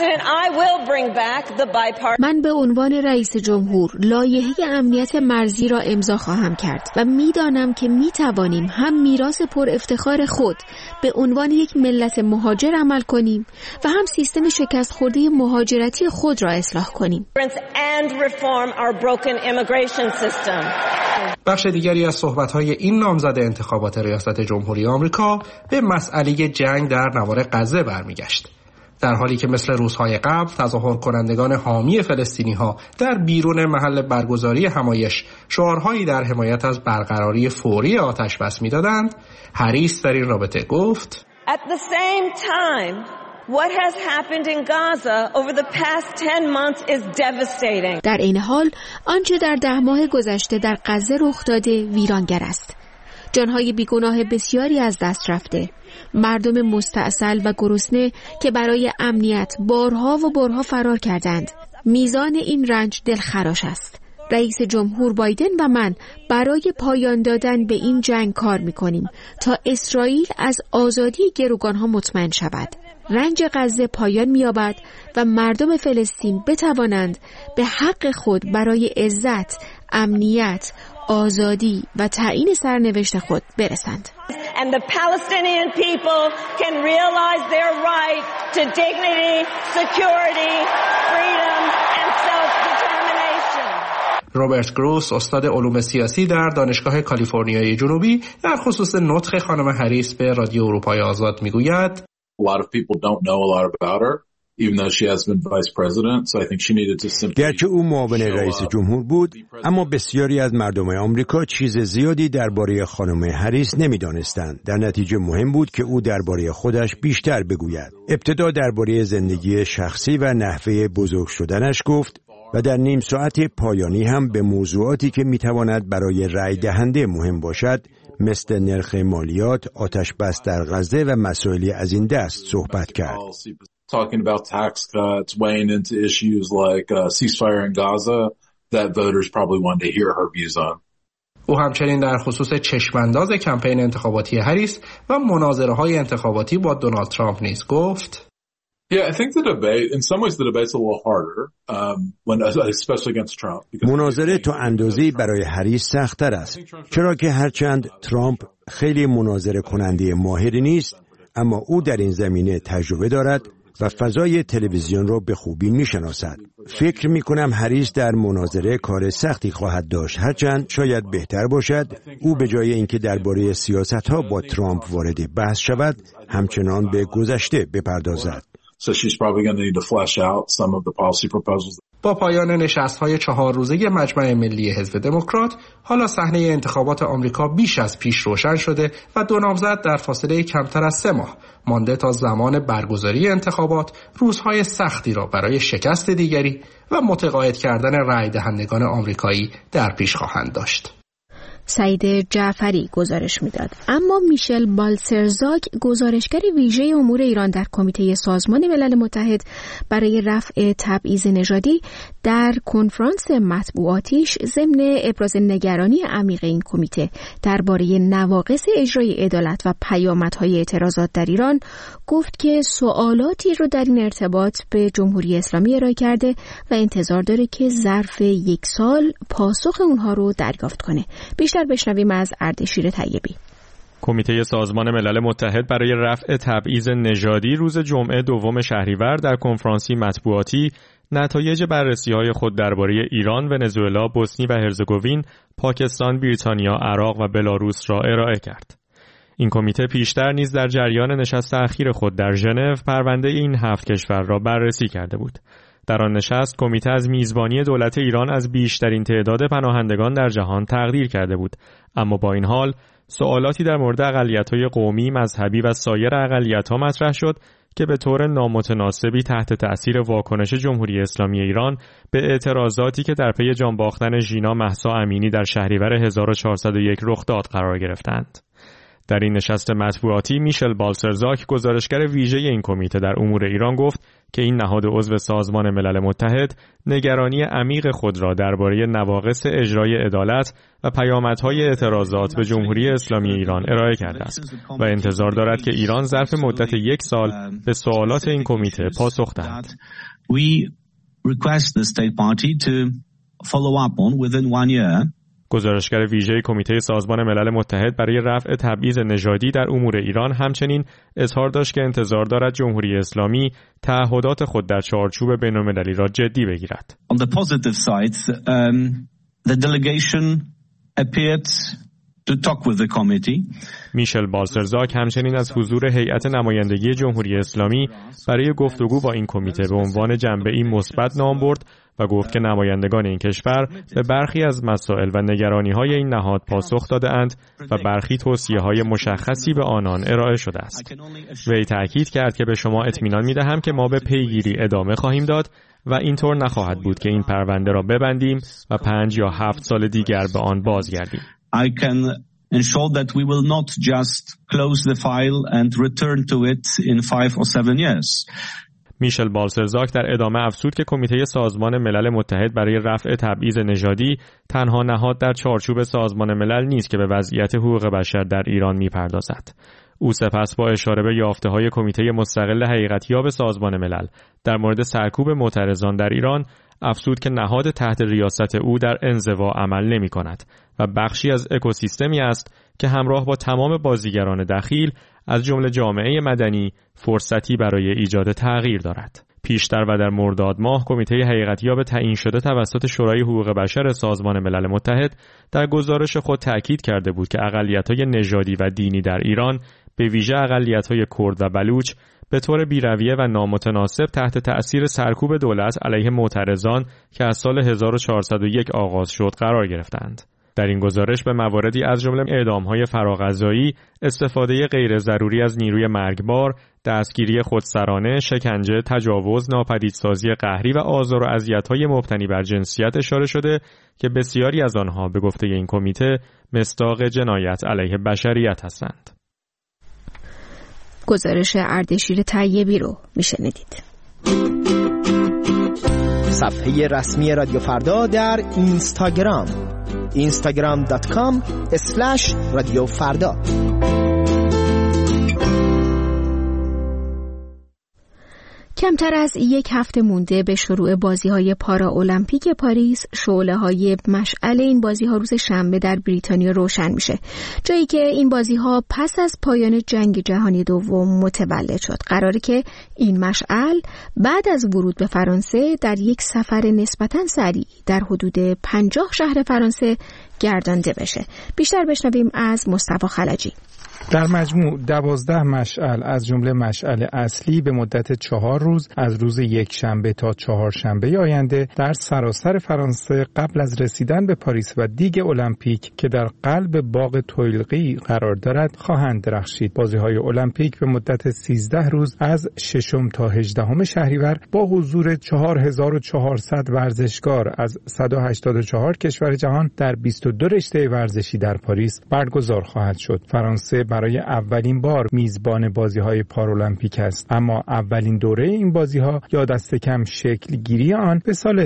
Speaker 1: من به عنوان رئیس جمهور لایحه امنیت مرزی را امضا خواهم کرد و می‌دانم که می‌توانیم هم میراث پر افتخار خود به عنوان یک ملت مهاجر عمل کنیم و هم سیستم شکست خورده مهاجرتی خود را اصلاح کنیم.
Speaker 14: بخش دیگری از صحبت‌های این نامزد انتخابات ریاست جمهوری آمریکا به مسئله جنگ در نوار غزه برمیگشت. در حالی که مثل روزهای قبل تظاهر کنندگان حامی فلسطینی‌ها در بیرون محل برگزاری همایش شعارهایی در حمایت از برقراری فوری آتش بس می‌دادند، هریس در این رابطه گفت:
Speaker 15: At the same time, what has happened in Gaza over the past 10 months is devastating.
Speaker 1: در این حال آنچه در 10 ماه گذشته در غزه رخ داده ویرانگر است. جانهای بیگناه بسیاری از دست رفته، مردم مستعسل و گرسنه که برای امنیت بارها و بارها فرار کردند. میزان این رنج دلخراش است. رئیس جمهور بایدن و من برای پایان دادن به این جنگ کار می‌کنیم تا اسرائیل از آزادی گروگان‌ها مطمئن شود، رنج غزه پایان می‌یابد و مردم فلسطین بتوانند به حق خود برای عزت، امنیت، آزادی و تعیین سرنوشت خود برسند.
Speaker 15: And the Palestinian people can realize their right to dignity, security, freedom and self-determination.
Speaker 14: روبرت گروس، استاد علوم سیاسی در دانشگاه کالیفرنیای جنوبی، در خصوص نطق خانم هریس به رادیو اروپای آزاد میگوید:
Speaker 16: A lot of people don't know a lot about her.
Speaker 17: گرچه او معاون رئیس جمهور بود، اما بسیاری از مردم آمریکا چیز زیادی درباره خانم هریس نمی‌دانستند. در نتیجه مهم بود که او درباره خودش بیشتر بگوید. ابتدا درباره زندگی شخصی و نحوه بزرگ شدنش گفت و در نیم ساعت پایانی هم به موضوعاتی که می‌تواند برای رأی دهنده مهم باشد، مثل نرخ مالیات، آتش بس در غزه و مسائلی از این دست صحبت کرد.
Speaker 16: Talking about tax cuts, weighing into issues like ceasefire in Gaza that voters probably want to hear her views on.
Speaker 14: او همچنین در خصوص چشمانداز کمپین انتخاباتی هریس و مناظره‌های انتخاباتی با دونالد ترامپ نیز گفت:
Speaker 16: Yeah, I think the debate, in some ways the debate's a little harder when especially against Trump.
Speaker 17: مناظره تا اندازه‌ای برای هریس سخت‌تر است، چرا که هرچند ترامپ خیلی مناظره کننده ماهری نیست، اما او در این زمینه تجربه دارد و فضای تلویزیون را به خوبی میشناسد. فکر میکنم هریس در مناظره کار سختی خواهد داشت، هرچند شاید بهتر باشد او به جای اینکه درباره سیاست‌ها با ترامپ وارد بحث شود، همچنان به گذشته بپردازد.
Speaker 16: So she's probably going to need to flesh out some of the policy proposals.
Speaker 14: با پایان نشست‌های 4 روزه مجمع ملی حزب دموکرات، حالا صحنه انتخابات آمریکا بیش از پیش روشن شده و دو نامزد در فاصله کمتر از 3 ماه مانده تا زمان برگزاری انتخابات روزهای سختی را برای شکست دیگری و متقاعد کردن رای دهندگان آمریکایی در پیش خواهند داشت.
Speaker 1: سعید جعفری گزارش میداد. اما میشل بالسرزاک، گزارشگر ویژه امور ایران در کمیته سازمان ملل متحد برای رفع تبعیض نژادی، در کنفرانس مطبوعاتیش ضمن ابراز نگرانی عمیق این کمیته درباره نواقص اجرای عدالت و پیامدهای اعتراضات در ایران گفت که سوالاتی رو در این ارتباط به جمهوری اسلامی ارائه کرده و انتظار داره که ظرف 1 سال پاسخ اونها رو دریافت کنه. بیشتر بشنویم از اردشیر طیبی.
Speaker 18: کمیته سازمان ملل متحد برای رفع تبعیض نژادی روز جمعه 2 شهریور در کنفرانسی مطبوعاتی نتایج بررسی‌های خود درباره ایران، ونزوئلا، بوسنی و هرزگوین، پاکستان، بریتانیا، عراق و بلاروس را ارائه کرد. این کمیته پیشتر نیز در جریان نشست اخیر خود در ژنو پرونده این 7 کشور را بررسی کرده بود. در آن نشست کمیته از میزبانی دولت ایران از بیشترین تعداد پناهندگان در جهان تقدیر کرده بود، اما با این حال سوالاتی در مورد اقلیت‌های قومی، مذهبی و سایر اقلیت‌ها مطرح شد که به طور نامتناسبی تحت تأثیر واکنش جمهوری اسلامی ایران به اعتراضاتی که در پی جان باختن ژینا مهسا امینی در شهریور 1401 رخ داد قرار گرفتند. در این نشست مطبوعاتی میشل بالسرزاک، گزارشگر ویژه این کمیته در امور ایران، گفت که این نهاد عضو سازمان ملل متحد نگرانی عمیق خود را درباره نواقص اجرای عدالت و پیامدهای اعتراضات به جمهوری اسلامی ایران ارائه کرده است و انتظار دارد که ایران ظرف مدت 1 سال به سوالات این کمیته پاسخ دهد. گزارشگر ویژه کمیته سازمان ملل متحد برای رفع تبعیض نژادی در امور ایران همچنین اظهار داشت که انتظار دارد جمهوری اسلامی تعهدات خود در چارچوب بین‌المللی را جدی بگیرد.
Speaker 19: On the positive side, the delegation appeared to talk with the committee.
Speaker 18: میشل بالسرزاک همچنین از حضور هیئت نمایندگی جمهوری اسلامی برای گفتگو با این کمیته به عنوان جنبه‌ای مثبت نام برد و گفت که نمایندگان این کشور به برخی از مسائل و نگرانی‌های این نهاد پاسخ داده‌اند و برخی توصیه‌های مشخصی به آنان ارائه شده است. وی تأکید کرد که به شما اطمینان می‌دهم که ما به پیگیری ادامه خواهیم داد و اینطور نخواهد بود که این پرونده را ببندیم و 5 یا 7 سال دیگر به آن بازگردیم.
Speaker 19: I can ensure that we will not just close the file and return to it in 5 or 7 years.
Speaker 18: میشل بالسرزاک در ادامه افزود که کمیته سازمان ملل متحد برای رفع تبعیض نژادی تنها نهاد در چارچوب سازمان ملل نیست که به وضعیت حقوق بشر در ایران میپردازد. او سپس با اشاره به یافته‌های کمیته مستقل حقیقتیاب سازمان ملل در مورد سرکوب معترضان در ایران افزود که نهاد تحت ریاست او در انزوا عمل نمی‌کند و بخشی از اکوسیستمی است که همراه با تمام بازیگران دخیل از جمله جامعه مدنی فرصتی برای ایجاد تغییر دارد. پیشتر و در مرداد ماه کمیته حقیقتیاب تعیین شده توسط شورای حقوق بشر سازمان ملل متحد در گزارش خود تاکید کرده بود که اقلیت‌های نژادی و دینی در ایران به ویژه اقلیت‌های کرد و بلوچ به طور بی‌رویه و نامتناسب تحت تأثیر سرکوب دولت علیه معترضان که از سال 1401 آغاز شد قرار گرفتند. در این گزارش به مواردی از جمله اعدام‌های فراغذایی، استفاده غیر ضروری از نیروی مرگبار، دستگیری خودسرانه، شکنجه، تجاوز، ناپدیدسازی قهری و آزار و اذیت‌های مبتنی بر جنسیت اشاره شده که بسیاری از آنها به گفته این کمیته مصداق جنایت علیه بشریت هستند.
Speaker 1: گزارش اردشیر طیبی رو میشنیدید.
Speaker 20: صفحه رسمی رادیو فردا در اینستاگرام instagram.com/رادیو فردا.
Speaker 1: کمتر از 1 هفته مونده به شروع بازی‌های پاراولمپیک پاریس، شعله‌های مشعل این بازی‌ها روز شنبه در بریتانیا روشن میشه، جایی که این بازی‌ها پس از پایان جنگ جهانی دوم متولد شد. قراره که این مشعل بعد از ورود به فرانسه در یک سفر نسبتاً سریع در حدود 50 شهر فرانسه گردانده بشه. بیشتر بشنویم از مصطفی خلجی.
Speaker 21: در مجموع 12 مشعل از جمله مشعل اصلی به مدت 4 روز از روز یکشنبه تا چهارشنبه آینده در سراسر فرانسه قبل از رسیدن به پاریس و دیگ المپیک که در قلب باغ تویلقی قرار دارد خواهند درخشید. بازی‌های المپیک به مدت 13 روز از 6 تا 18 شهریور با حضور 4400 ورزشکار از 184 کشور جهان در 22 رشته ورزشی در پاریس برگزار خواهد شد. فرانسه برای اولین بار میزبان بازی‌های پارالمپیک است، اما اولین دوره این بازی‌ها یا دست کم شکل گیری آن به سال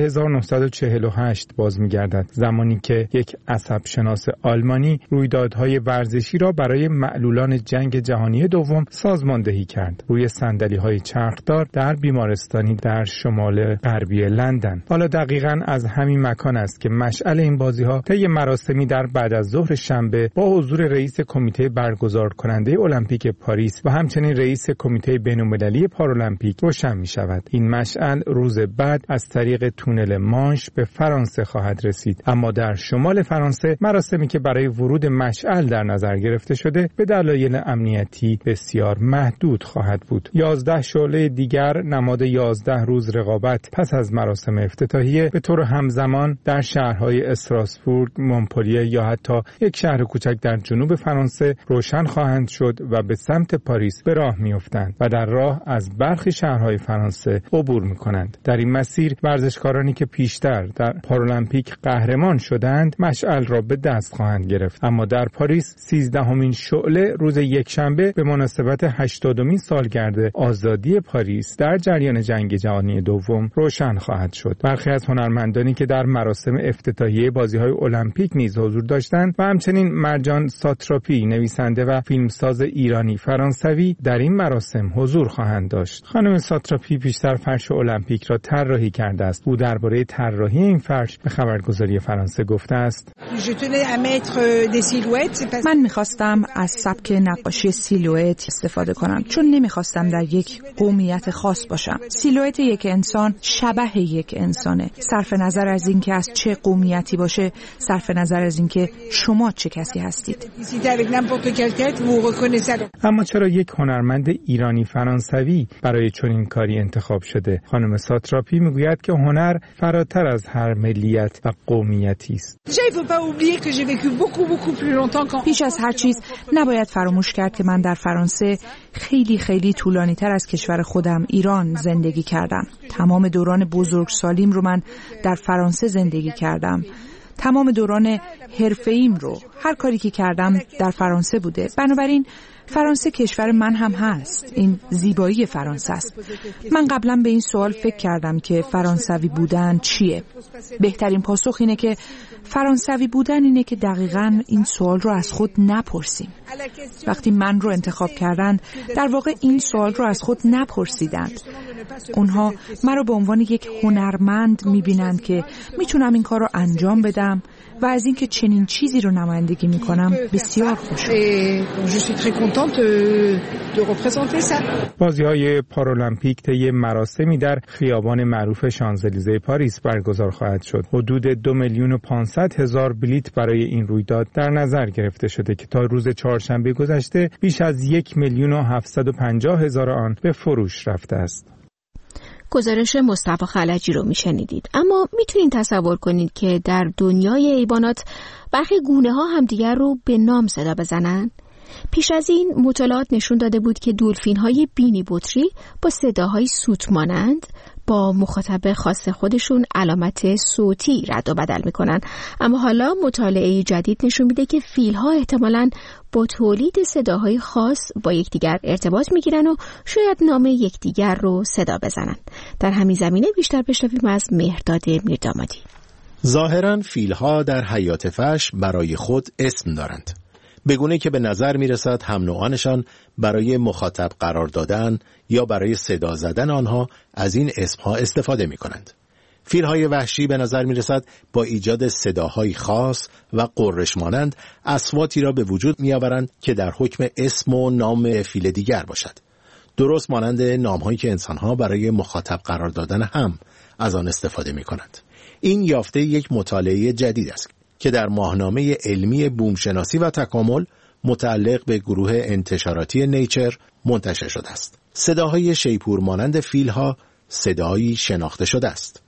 Speaker 21: 1948 باز می‌گردد، زمانی که یک عصب شناس آلمانی رویدادهای ورزشی را برای معلولان جنگ جهانی دوم سازماندهی کرد روی صندلی‌های چرخدار در بیمارستانی در شمال غربی لندن. حالا دقیقاً از همین مکان است که مشعل این بازی‌ها طی مراسمی در بعد از ظهر شنبه با حضور رئیس کمیته برگزار کننده المپیک پاریس و همچنین رئیس کمیته بین‌المللی پارالمپیک روشن می‌شود. این مشعل روز بعد از طریق تونل مانش به فرانسه خواهد رسید، اما در شمال فرانسه مراسمی که برای ورود مشعل در نظر گرفته شده به دلایل امنیتی بسیار محدود خواهد بود. 11 شعله دیگر نماد 11 روز رقابت پس از مراسم افتتاحیه به طور همزمان در شهرهای استراسبورگ، مونپلیه یا حتی یک شهر کوچک در جنوب فرانسه روشن خواهند شد و به سمت پاریس به راه می‌افتند و در راه از برخی شهرهای فرانسه عبور می‌کنند. در این مسیر ورزشکارانی که پیشتر در پارالمپیک قهرمان شدند مشعل را به دست خواهند گرفت، اما در پاریس 13مین شعله روز یکشنبه به مناسبت 80مین سالگرد آزادی پاریس در جریان جنگ جهانی دوم روشن خواهد شد. برخی از هنرمندانی که در مراسم افتتاحیه بازی‌های المپیک نیز حضور داشتند و همچنین مرجان ساتراپی نویسنده و فیلمساز ایرانی فرانسوی در این مراسم حضور خواهند داشت. خانم ساتراپی بیشتر فرش المپیک را طراحی کرده است. او درباره طراحی این فرش به خبرگزاری فرانسه گفته است:
Speaker 13: من می‌خواستم از سبک نقاشی سیلوئت استفاده کنم چون نمی‌خواستم در یک قومیت خاص باشم. سیلوئت یک انسان شبح یک انسانه، صرف نظر از اینکه از چه قومیتی باشه، صرف نظر از اینکه شما چه کسی هستید.
Speaker 21: اما چرا یک هنرمند ایرانی فرانسوی برای چنین کاری انتخاب شده؟ خانم ساتراپی میگوید که هنر فراتر از هر ملیت و قومیتی است.
Speaker 13: پیش از هر چیز نباید فراموش کرد که من در فرانسه خیلی خیلی طولانی تر از کشور خودم ایران زندگی کردم. تمام دوران بزرگسالیم رو من در فرانسه زندگی کردم. تمام دوران حرفه‌ایم رو، هر کاری که کردم در فرانسه بوده. بنابراین فرانسه کشور من هم هست. این زیبایی فرانسه است. من قبلا به این سوال فکر کردم که فرانسوی بودن چیه؟ بهترین پاسخ اینه که فرانسوی بودن اینه که دقیقاً این سوال رو از خود نپرسیم. وقتی من رو انتخاب کردن، در واقع این سوال رو از خود نپرسیدند. اونها مرا به عنوان یک هنرمند میبینند که میتونم این کار رو انجام بدم و از اینکه چنین چیزی رو نمایندگی میکنم بسیار خوشحالم.
Speaker 21: بازی‌های پارالمپیک طی مراسمی در خیابان معروف شانزلیزه پاریس برگزار خواهد شد. حدود 2,500,000 بلیت برای این رویداد در نظر گرفته شده که تا روز چهارشنبه گذشته بیش از 1,750,000 آن به فروش رفته است.
Speaker 1: گزارش مصطفی خلجی رو میشنیدید. اما میتونین تصور کنید که در دنیای حیوانات برخی گونه ها همدیگر رو به نام صدا بزنن؟ پیش از این مطالعات نشون داده بود که دولفین های بینی بطری با صداهای سوت مانند با مخاطب خاص خودشون علامت صوتی رد و بدل میکنن، اما حالا مطالعه جدید نشون میده که فیل‌ها احتمالاً با تولید صداهای خاص با یکدیگر ارتباط میگیرن و شاید نام یکدیگر رو صدا بزنن. در همین زمینه بیشتر بشنویم از مهرداد میردامادی.
Speaker 2: ظاهراً فیل‌ها در حیات وحش برای خود اسم دارند، بگونه که به نظر میرسد هم نوعانشان برای مخاطب قرار دادن یا برای صدا زدن آنها از این اسمها استفاده می کنند. فیل‌های وحشی به نظر میرسد با ایجاد صداهای خاص و قررش مانند اصواتی را به وجود می آورند که در حکم اسم و نام فیل دیگر باشد. درست مانند نامهایی که انسانها برای مخاطب قرار دادن هم از آن استفاده می کنند. این یافته یک مطالعه جدید است که در ماهنامه علمی بومشناسی و تکامل متعلق به گروه انتشاراتی نیچر منتشر شده است. صداهای شیپور مانند فیل‌ها صدایی شناخته شده است.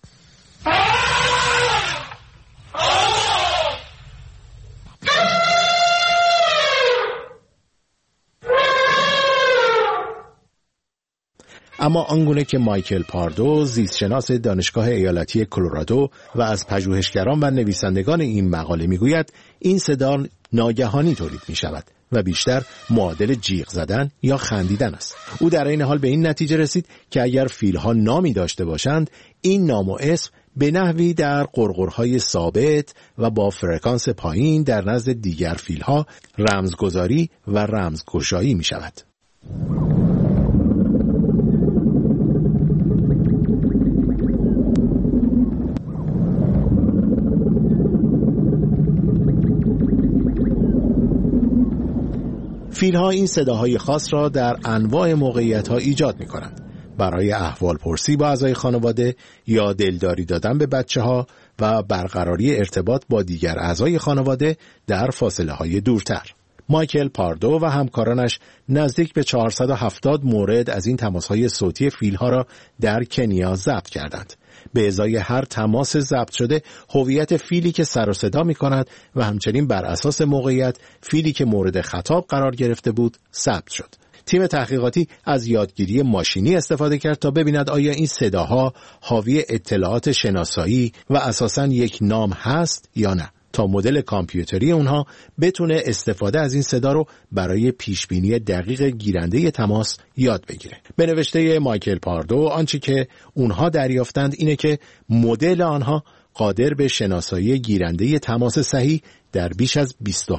Speaker 2: اما آنگونه که مایکل پاردو، زیستشناس دانشگاه ایالتی کلرادو و از پژوهشگران و نویسندگان این مقاله میگوید، این صدا ناگهانی تولید می شود و بیشتر معادل جیغ زدن یا خندیدن است. او در این حال به این نتیجه رسید که اگر فیل‌ها نامی داشته باشند، این نام و اسم به نحوی در قرقرهای ثابت و با فرکانس پایین در نزد دیگر فیل‌ها رمزگذاری و رمزگشایی می شود. فیل‌ها این صداهای خاص را در انواع موقعیت‌ها ایجاد می‌کنند. برای احوالپرسی با اعضای خانواده یا دلداری دادن به بچه‌ها و برقراری ارتباط با دیگر اعضای خانواده در فاصله‌های دورتر. مایکل پاردو و همکارانش نزدیک به 470 مورد از این تماس‌های صوتی فیل‌ها را در کنیا ضبط کردند. به ازای هر تماس ضبط شده هویت فیلی که سر و صدا می‌کند و همچنین بر اساس موقعیت فیلی که مورد خطاب قرار گرفته بود ثبت شد. تیم تحقیقاتی از یادگیری ماشینی استفاده کرد تا ببیند آیا این صداها حاوی اطلاعات شناسایی و اساساً یک نام هست یا نه، تا مدل کامپیوتری اونها بتونه استفاده از این صدا رو برای پیشبینی دقیق گیرنده تماس یاد بگیره. به نوشته مایکل پاردو، آنچه که اونها دریافتند اینه که مدل آنها قادر به شناسایی گیرنده تماس صحیح در بیش از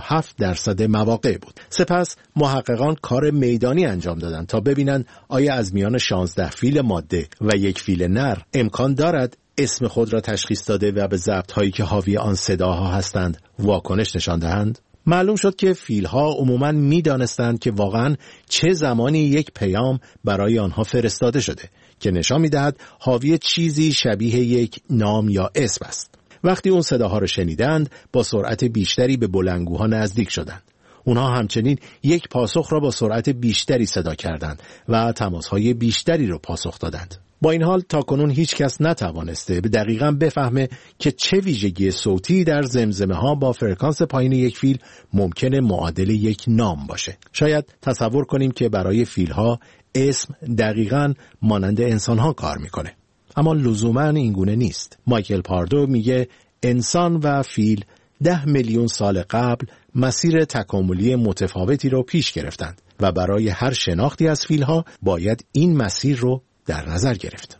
Speaker 2: 27% مواقع بود. سپس محققان کار میدانی انجام دادند تا ببینند آیا از میان 16 فیل ماده و یک فیل نر امکان دارد اسم خود را تشخیص داده و به ضبط‌هایی که حاوی آن صداها هستند واکنش نشان دهند. معلوم شد که فیل‌ها عموماً می‌دانستند که واقعاً چه زمانی یک پیام برای آنها فرستاده شده که نشان می‌دهد حاوی چیزی شبیه یک نام یا اسم است. وقتی اون صداها را شنیدند، با سرعت بیشتری به بلندگوها نزدیک شدند. اونها همچنین یک پاسخ را با سرعت بیشتری صدا کردند و تماس‌های بیشتری را پاسخ دادند. با این حال تاکنون هیچ کس نتوانسته به دقیقاً بفهمه که چه ویژگی صوتی در زمزمه ها با فرکانس پایین یک فیل ممکنه معادل یک نام باشه. شاید تصور کنیم که برای فیل ها اسم دقیقاً مانند انسان ها کار میکنه، اما لزوماً اینگونه نیست. مایکل پاردو میگه انسان و فیل 10 میلیون سال قبل مسیر تکاملی متفاوتی رو پیش گرفتند و برای هر شناختی از فیل ها باید این مسیر رو در نظر گرفت.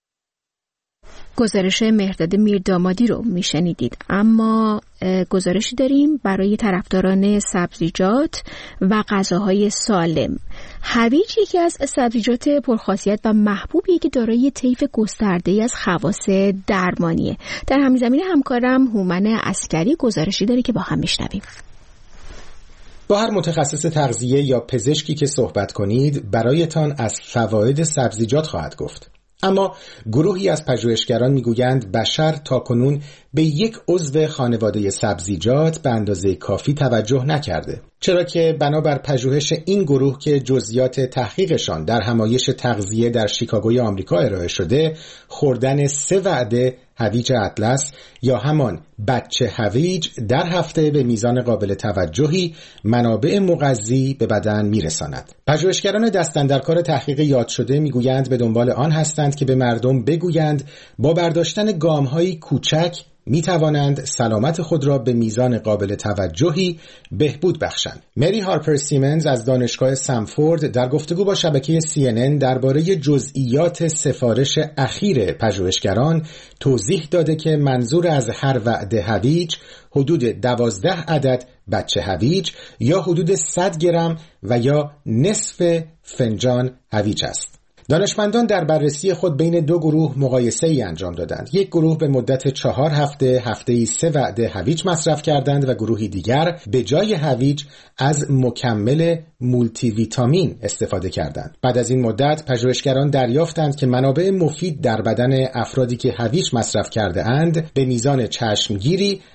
Speaker 1: گزارش مهرداد میردامادی رو میشنیدید. اما گزارشی داریم برای طرفداران سبزیجات و غذاهای سالم. هویج یکی از سبزیجات پرخاصیت و محبوبیه که دارای طیف گسترده‌ای از خواص درمانیه. در همین زمینه همکارم هومن عسکری گزارشی داره که با هم میشنویم.
Speaker 3: با هر متخصص تغذیه یا پزشکی که صحبت کنید برایتان از فواید سبزیجات خواهد گفت. اما گروهی از پژوهشگران میگویند بشر تاکنون به یک عضو خانواده سبزیجات به اندازه کافی توجه نکرده، چرا که بنابر پژوهش این گروه که جزئیات تحقیقشان در همایش تغذیه در شیکاگوی آمریکا ارائه شده، خوردن 3 وعده هویج اطلس یا همان بچه هویج در هفته به میزان قابل توجهی منابع مغذی به بدن میرساند. پژوهشگران دست‌اندرکار تحقیق یاد شده میگویند به دنبال آن هستند که به مردم بگویند با برداشتن گام‌هایی کوچک می توانند سلامت خود را به میزان قابل توجهی بهبود بخشند. مری هارپر سیمنز از دانشگاه سمفورد در گفتگو با شبکه CNN درباره جزئیات سفارش اخیر پژوهشگران توضیح داده که منظور از هر وعده هویج حدود 12 عدد بچه هویج یا حدود 100 گرم و یا نصف فنجان هویج است. دانشمندان در بررسی خود بین 2 گروه مقایسه ای انجام دادند. یک گروه به مدت 4 هفته‌ای 3 وعده هویج مصرف کردند و گروهی دیگر به جای هویج از مکمل مولتی ویتامین استفاده کردند. بعد از این مدت پژوهشگران دریافتند که منابع مفید در بدن افرادی که هویج مصرف کرده اند به میزان چشمگیری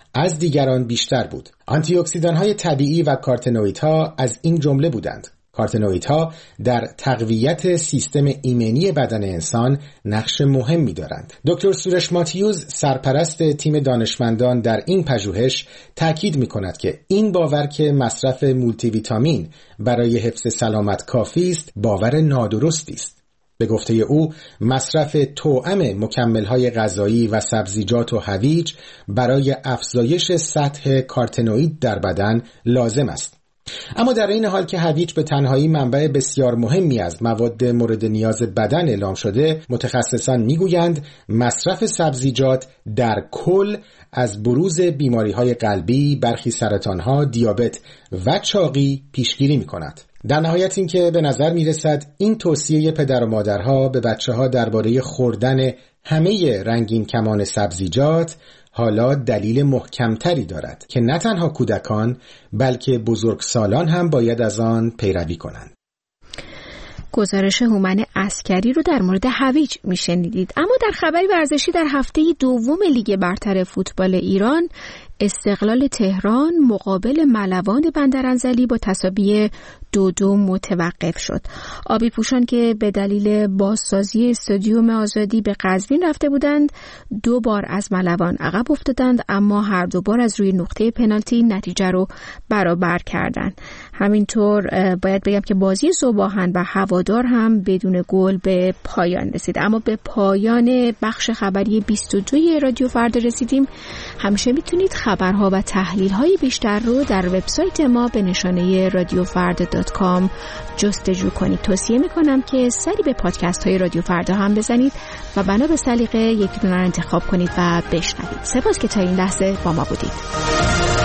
Speaker 3: از دیگران بیشتر بود. آنتی اکسیدان‌های طبیعی و کارتنوئیدها از این جمله بودند. کارتنوئیدها در تقویت سیستم ایمنی بدن انسان نقش مهمی دارند. دکتر سورش ماتیوز، سرپرست تیم دانشمندان در این پژوهش، تاکید می‌کند که این باور که مصرف مولتی ویتامین برای حفظ سلامت کافی است، باور نادرستی است. به گفته او، مصرف توأم مکمل‌های غذایی و سبزیجات و هویج برای افزایش سطح کارتنوئید در بدن لازم است. اما در این حال که هویج به تنهایی منبع بسیار مهمی از مواد مورد نیاز بدن اعلام شده، متخصصان میگویند مصرف سبزیجات در کل از بروز بیماری‌های قلبی، برخی سرطان‌ها، دیابت و چاقی پیشگیری می‌کند. در نهایت این که به نظر می‌رسد این توصیه پدر و مادرها به بچه‌ها درباره خوردن همه رنگین کمان سبزیجات حالا دلیل محکمتری دارد که نه تنها کودکان بلکه بزرگسالان هم باید از آن پیروی کنند.
Speaker 1: گزارش هومن عسکری رو در مورد هویج میشنیدید. اما در خبری ورزشی، در هفته دوم لیگ برتر فوتبال ایران، استقلال تهران مقابل ملوان بندرانزلی با تساوی 2-2 متوقف شد. آبی پوشان که به دلیل بازسازی استادیوم آزادی به قزوین رفته بودند، 2 بار از ملوان عقب افتادند، اما هر 2 بار از روی نقطه پنالتی نتیجه رو برابر کردند. همینطور باید بگم که بازی ذوب‌آهن و هوادار هم بدون گل به پایان رسید. اما به پایان بخش خبری 22 رادیو فردا رسیدیم. همیشه میتونید خبرها و تحلیل‌های بیشتر رو در وبسایت ما به نشانه radiofarda.com جستجو کنید. توصیه میکنم که سری به پادکست های رادیو فردا هم بزنید و بنا به سلیقه یکی دونه رو انتخاب کنید و بشنوید. سپاس که تا این لحظه با ما بودید.